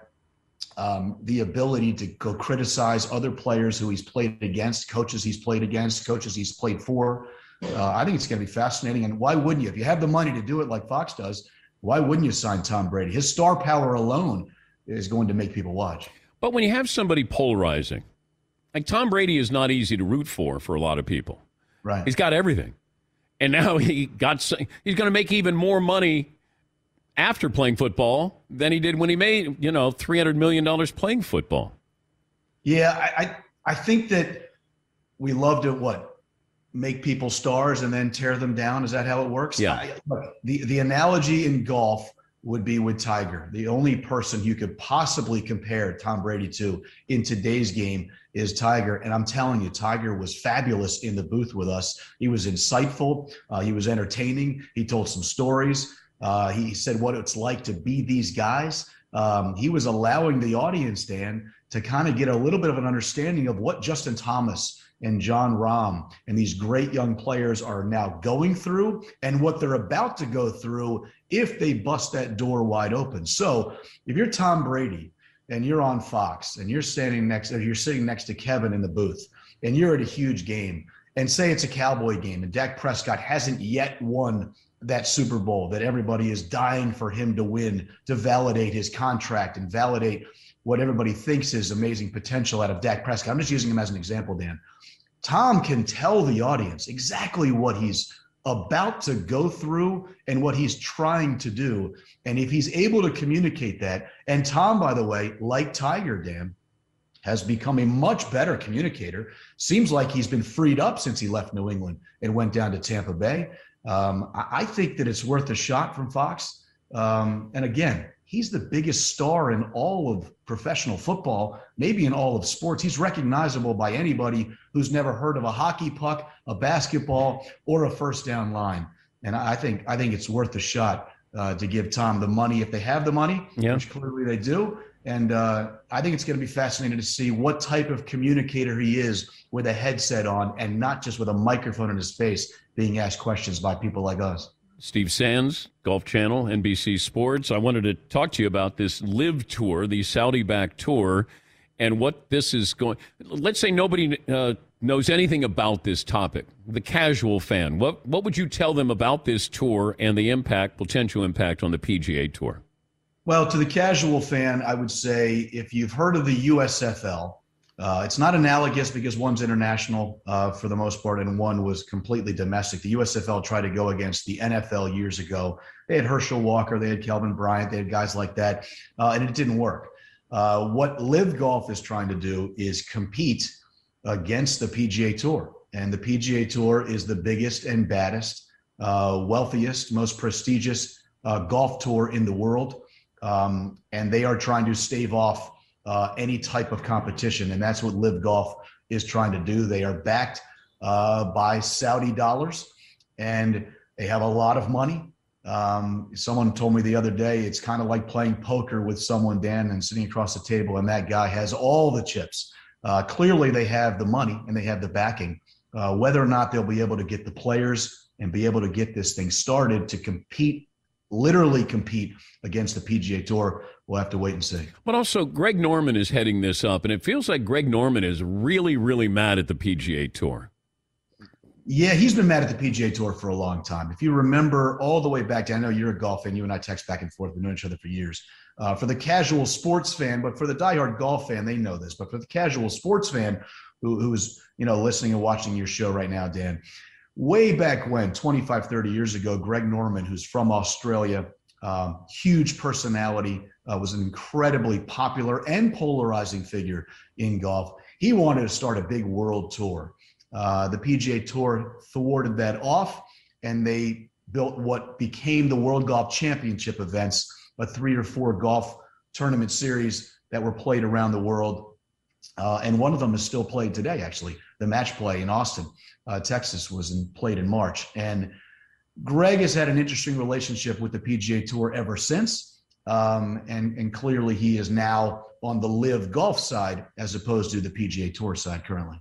um, the ability to go criticize other players who he's played against, coaches he's played against, coaches he's played for? Uh, I think it's going to be fascinating. And why wouldn't you? If you have the money to do it like Fox does, why wouldn't you sign Tom Brady? His star power alone is going to make people watch. But when you have somebody polarizing, like Tom Brady is not easy to root for for a lot of people. Right. He's got everything. And now he got he's going to make even more money after playing football than he did when he made, you know, three hundred million dollars playing football. Yeah, I, I I think that we love to, what, make people stars and then tear them down? Is that how it works? Yeah. I, look, the, the analogy in golf would be with Tiger. The only person you could possibly compare Tom Brady to in today's game is Tiger. And I'm telling you, Tiger was fabulous in the booth with us. He was insightful. Uh, he was entertaining. He told some stories. Uh, he said what it's like to be these guys. Um, he was allowing the audience, Dan, to kind of get a little bit of an understanding of what Justin Thomas and Jon Rahm and these great young players are now going through and what they're about to go through if they bust that door wide open. So if you're Tom Brady and you're on Fox and you're standing next, or you're sitting next to Kevin in the booth and you're at a huge game, and say it's a Cowboy game and Dak Prescott hasn't yet won that Super Bowl that everybody is dying for him to win, to validate his contract and validate what everybody thinks is amazing potential out of Dak Prescott. I'm just using him as an example, Dan. Tom can tell the audience exactly what he's about to go through and what he's trying to do. And if he's able to communicate that, and Tom, by the way, like Tiger, Dan, has become a much better communicator. Seems like he's been freed up since he left New England and went down to Tampa Bay. Um, I, I think that it's worth a shot from Fox. Um, and again, he's the biggest star in all of professional football, maybe in all of sports. He's recognizable by anybody who's never heard of a hockey puck, a basketball, or a first down line. And I think I think it's worth a shot uh, to give Tom the money if they have the money, yeah. which clearly they do. And uh, I think it's going to be fascinating to see what type of communicator he is with a headset on and not just with a microphone in his face being asked questions by people like us. Steve Sands, Golf Channel, N B C Sports. I wanted to talk to you about this LIV Tour, the Saudi-backed tour, and what this is going. Let's say nobody uh, knows anything about this topic. The casual fan, what what would you tell them about this tour and the impact, potential impact on the P G A Tour? Well, to the casual fan, I would say if you've heard of the U S F L, uh, it's not analogous because one's international uh, for the most part and one was completely domestic. The U S F L tried to go against the N F L years ago. They had Herschel Walker, they had Kelvin Bryant, they had guys like that, uh, and it didn't work. Uh, what LIV Golf is trying to do is compete against the P G A Tour. And the P G A Tour is the biggest and baddest, uh, wealthiest, most prestigious uh, golf tour in the world. Um, and they are trying to stave off uh, any type of competition. And that's what LIV Golf is trying to do. They are backed uh, by Saudi dollars and they have a lot of money. Um, someone told me the other day, it's kind of like playing poker with someone, Dan, and sitting across the table and that guy has all the chips. Uh, clearly they have the money and they have the backing. Uh, whether or not they'll be able to get the players and be able to get this thing started to compete, literally compete against the P G A Tour, we'll have to wait and see. But also, Greg Norman is heading this up, and it feels like Greg Norman is really, really mad at the P G A Tour. Yeah, he's been mad at the P G A Tour for a long time. If you remember all the way back to, I know you're a golf fan, you and I text back and forth, we've known each other for years. Uh, for the casual sports fan, but for the diehard golf fan, they know this. But for the casual sports fan who, who's you know listening and watching your show right now, Dan, way back when, twenty-five, thirty years ago, Greg Norman, who's from Australia, Um, huge personality, uh, was an incredibly popular and polarizing figure in golf. He wanted to start a big world tour. Uh, the P G A Tour thwarted that off, and they built what became the World Golf Championship events, a three or four golf tournament series that were played around the world. Uh, and one of them is still played today, actually. The match play in Austin, uh, Texas, was in, played in March. And Greg has had an interesting relationship with the P G A Tour ever since. Um, and, and clearly he is now on the live golf side as opposed to the P G A Tour side currently.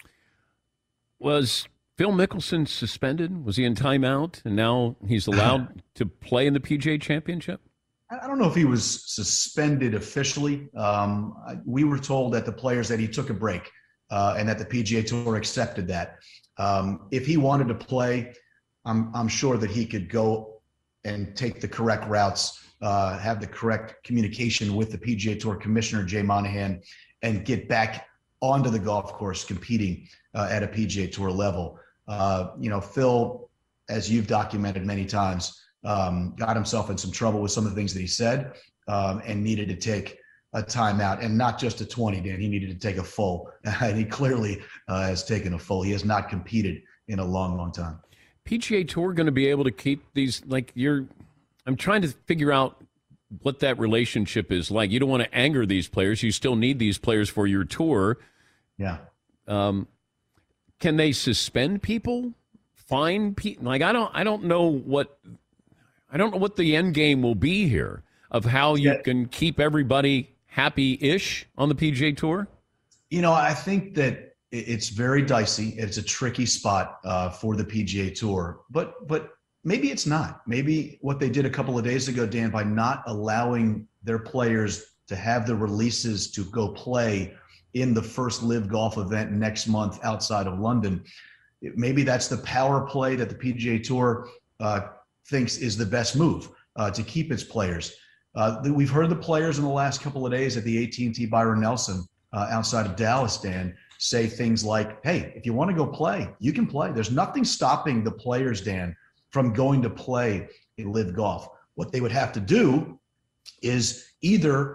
Was Phil Mickelson suspended? Was he in timeout and now he's allowed to play in the P G A Championship? I don't know if he was suspended officially. Um, we were told that the players that he took a break uh, and that the P G A Tour accepted that. Um, if he wanted to play, I'm, I'm sure that he could go and take the correct routes, uh, have the correct communication with the P G A Tour Commissioner, Jay Monahan, and get back onto the golf course competing uh, at a P G A Tour level. Uh, you know, Phil, as you've documented many times, um, got himself in some trouble with some of the things that he said um, and needed to take a timeout, and not just a twenty, Dan. He needed to take a full, and he clearly uh, has taken a full. He has not competed in a long, long time. P G A Tour going to be able to keep these, like, you're, I'm trying to figure out what that relationship is like. You don't want to anger these players. You still need these players for your tour. Yeah. Um, can they suspend people? Fine people? Like, I don't, I don't know what, I don't know what the end game will be here of how you yeah. can keep everybody happy-ish on the P G A Tour. You know, I think that it's very dicey. It's a tricky spot uh, for the P G A Tour, but but maybe it's not. Maybe what they did a couple of days ago, Dan, by not allowing their players to have the releases to go play in the first Live Golf event next month outside of London, maybe that's the power play that the P G A Tour uh, thinks is the best move uh, to keep its players. Uh, we've heard the players in the last couple of days at the A T and T Byron Nelson uh, outside of Dallas, Dan, say things like, hey, if you want to go play, you can play. There's nothing stopping the players, Dan, from going to play in Live Golf. What they would have to do is either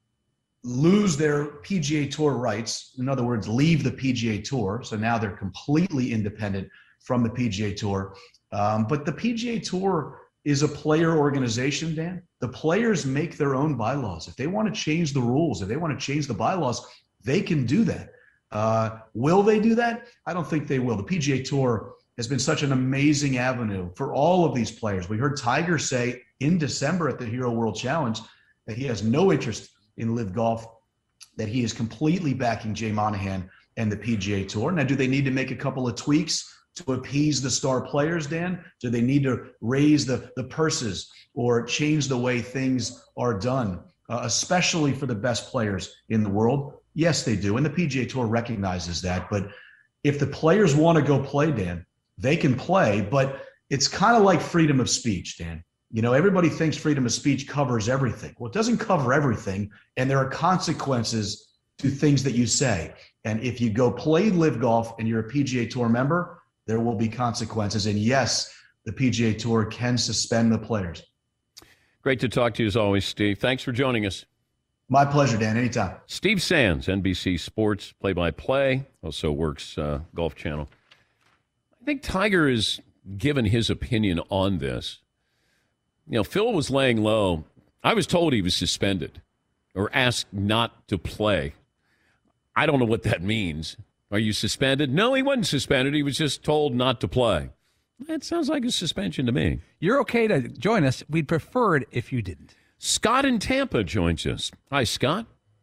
lose their P G A Tour rights, in other words, leave the P G A Tour, so now they're completely independent from the P G A Tour. Um, but the P G A Tour is a player organization, Dan. The players make their own bylaws. If they want to change the rules, if they want to change the bylaws, they can do that. Uh, will they do that? I don't think they will. The P G A Tour has been such an amazing avenue for all of these players. We heard Tiger say in December at the Hero World Challenge that he has no interest in Live Golf, that he is completely backing Jay Monahan and the P G A Tour. Now, do they need to make a couple of tweaks to appease the star players, Dan? Do they need to raise the, the purses or change the way things are done, uh, especially for the best players in the world? Yes, they do. And the P G A Tour recognizes that. But if the players want to go play, Dan, they can play. But it's kind of like freedom of speech, Dan. You know, everybody thinks freedom of speech covers everything. Well, it doesn't cover everything. And there are consequences to things that you say. And if you go play Live Golf and you're a P G A Tour member, there will be consequences. And yes, the P G A Tour can suspend the players. Great to talk to you as always, Steve. Thanks for joining us. My pleasure, Dan. Anytime. Steve Sands, N B C Sports play-by-play, also works uh, Golf Channel. I think Tiger has given his opinion on this. You know, Phil was laying low. I was told he was suspended or asked not to play. I don't know what that means. Are you suspended? No, he wasn't suspended. He was just told not to play. That sounds like a suspension to me. You're okay to join us. We'd prefer it if you didn't. Scott in Tampa joins us. Hi, Scott.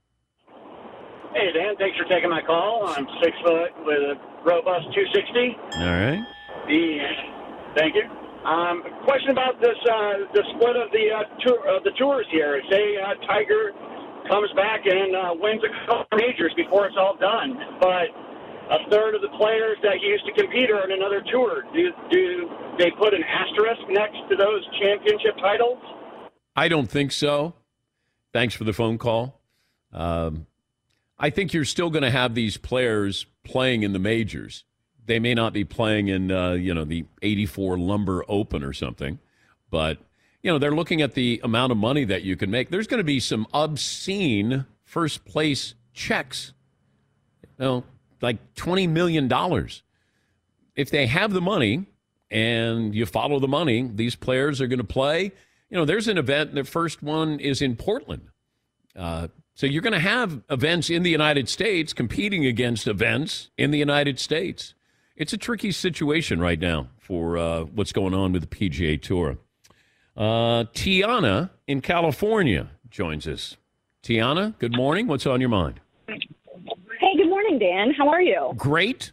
Hey, Dan. Thanks for taking my call. I'm six foot with a robust two sixty. All right. The, thank you. Um, question about this, uh, the split of the uh, tour, of the tours here. Say uh, Tiger comes back and uh, wins a couple majors before it's all done, but a third of the players that used to compete are in another tour. Do do they put an asterisk next to those championship titles? I don't think so. Thanks for the phone call. Um, I think you're still going to have these players playing in the majors. They may not be playing in, uh, you know, the eighty-four Lumber Open or something, but you know, they're looking at the amount of money that you can make. There's going to be some obscene first place checks, you know, like twenty million dollars. If they have the money and you follow the money, these players are going to play. You know, there's an event, the first one is in Portland. Uh, so you're going to have events in the United States competing against events in the United States. It's a tricky situation right now for uh, what's going on with the P G A Tour. Uh, Tiana in California joins us. Tiana, good morning. What's on your mind? Hey, good morning, Dan. How are you? Great.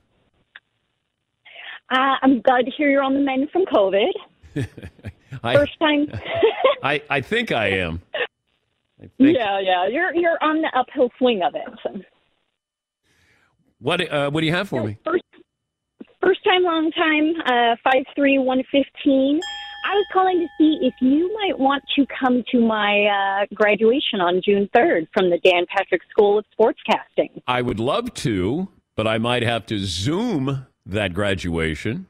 Uh, I'm glad to hear you're on the mend from COVID. I, First time. I, I think I am. I think. Yeah, yeah. You're you're on the uphill swing of it. So. What uh, what do you have for me? First, first time, long time. Uh, five three, one fifteen. I was calling to see if you might want to come to my uh, graduation on June third from the Dan Patrick School of Sportscasting. I would love to, but I might have to Zoom that graduation.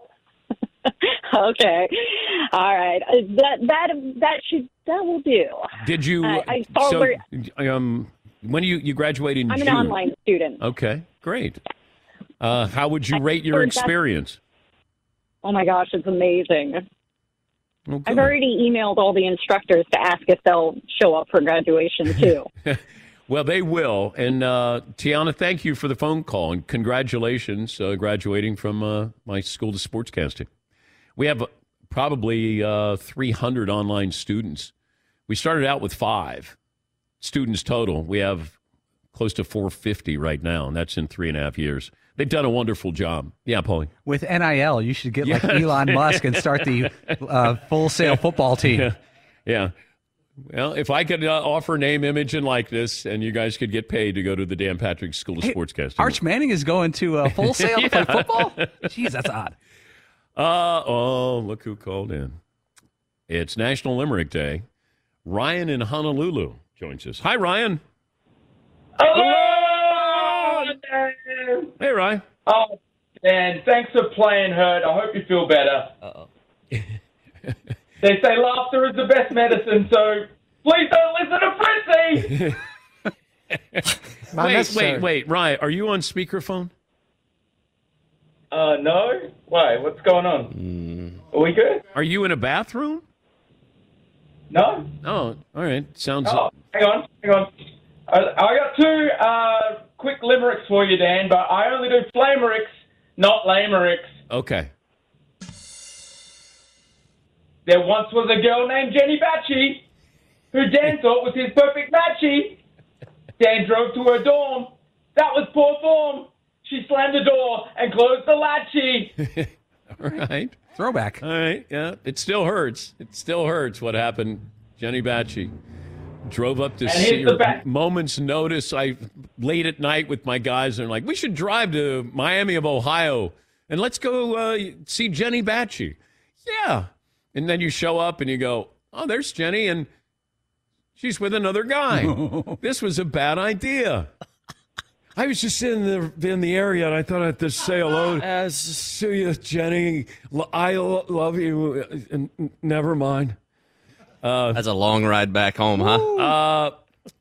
Okay. All right. Uh, that that that should that will do. Did you? Uh, I saw so, where, um, when you you graduate in I'm June? an online student. Okay, great. Uh, how would you I rate your heard that's- experience? Oh my gosh, it's amazing. Okay. I've already emailed all the instructors to ask if they'll show up for graduation too. Well, they will. And uh, Tiana, thank you for the phone call and congratulations uh, graduating from uh, my school of sportscasting. We have probably uh, three hundred online students. We started out with five students total. We have close to four hundred fifty right now, and that's in three and a half years. They've done a wonderful job. Yeah, Paulie. With N I L, you should get like Elon Musk and start the uh, Full Sail football team. Yeah. yeah. Well, if I could uh, offer name, image, and likeness, and you guys could get paid to go to the Dan Patrick School of Hey, Sportscasting. Arch Manning is going to uh, Full Sail to play football? Jeez, that's odd. Uh, oh, look who called in. It's National Limerick Day. Ryan in Honolulu joins us. Hi, Ryan. Hello! Hey, Ryan. Oh, Dan, thanks for playing hurt. I hope you feel better. Uh-oh. They say laughter is the best medicine, so please don't listen to Fritzy. wait, wait, wait, Ryan, are you on speakerphone? Uh, no? Why? What's going on? Are we good? Are you in a bathroom? No. Oh, all right. Sounds. Oh, hang on, hang on. I, I got two uh, quick limericks for you, Dan, but I only do flamericks, not lamericks. Okay. There once was a girl named Jenny Batchy who Dan thought was his perfect matchy. Dan drove to her dorm. That was poor form. She slammed the door and closed the latchy. All right. Throwback. All right. Yeah. It still hurts. It still hurts what happened. Jenny Batchy drove up to And see here's the her. back- Moment's notice. I late at night with my guys. And like, we should drive to Miami of Ohio and let's go uh, see Jenny Batchy. Yeah. And then you show up and you go, oh, there's Jenny, and she's with another guy. This was a bad idea. I was just in the in the area, and I thought I'd just say hello to you, Jenny. I lo- love you. And never mind. Uh, That's a long ride back home, huh? Uh,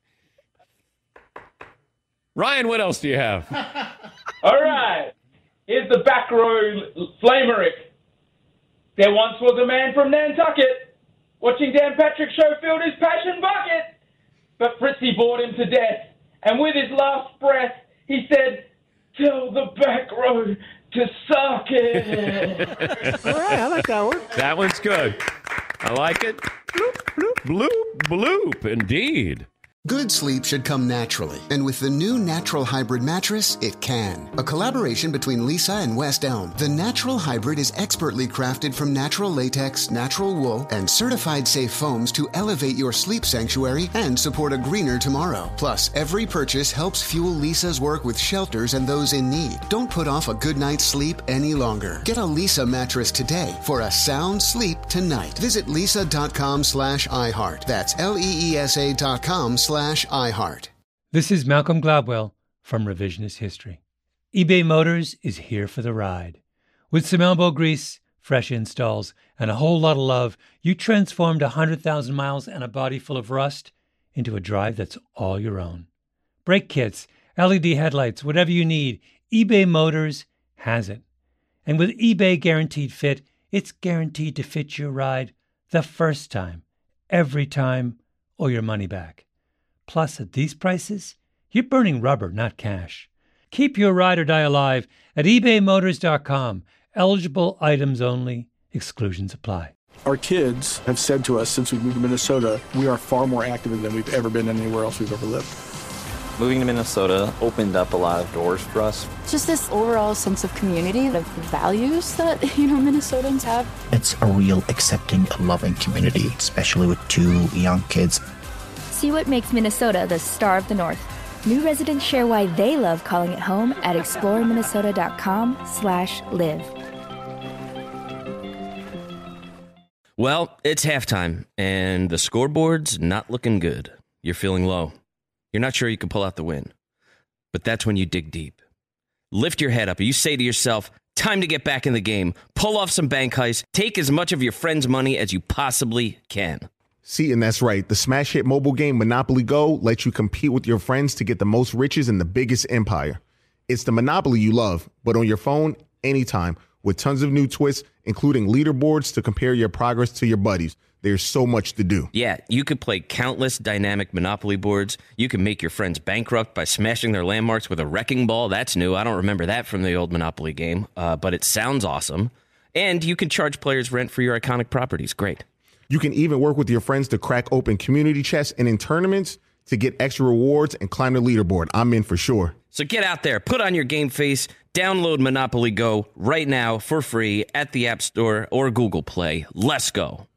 Ryan, what else do you have? All right. Here's the back row flamerick. There once was a man from Nantucket watching Dan Patrick show filled his passion bucket. But Fritzy bored him to death. And with his last breath, he said, tell the back row to suck it. All right, I like that one. That one's good. I like it. Bloop, bloop, bloop, bloop, indeed. Good sleep should come naturally, and with the new Natural Hybrid mattress, it can. A collaboration between Lisa and West Elm, the Natural Hybrid is expertly crafted from natural latex, natural wool, and certified safe foams to elevate your sleep sanctuary and support a greener tomorrow. Plus, every purchase helps fuel Lisa's work with shelters and those in need. Don't put off a good night's sleep any longer. Get a Lisa mattress today for a sound sleep tonight. Visit lisa.com slash iHeart. That's L-E-E-S-A dot com slash iHeart. This is Malcolm Gladwell from Revisionist History. eBay Motors is here for the ride. With some elbow grease, fresh installs, and a whole lot of love, you transformed one hundred thousand miles and a body full of rust into a drive that's all your own. Brake kits, L E D headlights, whatever you need, eBay Motors has it. And with eBay Guaranteed Fit, it's guaranteed to fit your ride the first time, every time, or your money back. Plus, at these prices, you're burning rubber, not cash. Keep your ride or die alive at ebay motors dot com. Eligible items only. Exclusions apply. Our kids have said to us since we moved to Minnesota, we are far more active than we've ever been anywhere else we've ever lived. Moving to Minnesota opened up a lot of doors for us. Just this overall sense of community, of values that, you know, Minnesotans have. It's a real accepting, loving community, especially with two young kids. See what makes Minnesota the star of the North. New residents share why they love calling it home at explore minnesota dot com slash live. Well, it's halftime, and the scoreboard's not looking good. You're feeling low. You're not sure you can pull out the win. But that's when you dig deep. Lift your head up, and you say to yourself, time to get back in the game. Pull off some bank heists. Take as much of your friend's money as you possibly can. See, and that's right. The smash hit mobile game Monopoly Go lets you compete with your friends to get the most riches in the biggest empire. It's the Monopoly you love, but on your phone, anytime, with tons of new twists, including leaderboards to compare your progress to your buddies. There's so much to do. Yeah, you could play countless dynamic Monopoly boards. You can make your friends bankrupt by smashing their landmarks with a wrecking ball. That's new. I don't remember that from the old Monopoly game, uh, but it sounds awesome. And you can charge players rent for your iconic properties. Great. You can even work with your friends to crack open community chests and in tournaments to get extra rewards and climb the leaderboard. I'm in for sure. So get out there, put on your game face, download Monopoly Go right now for free at the App Store or Google Play. Let's go.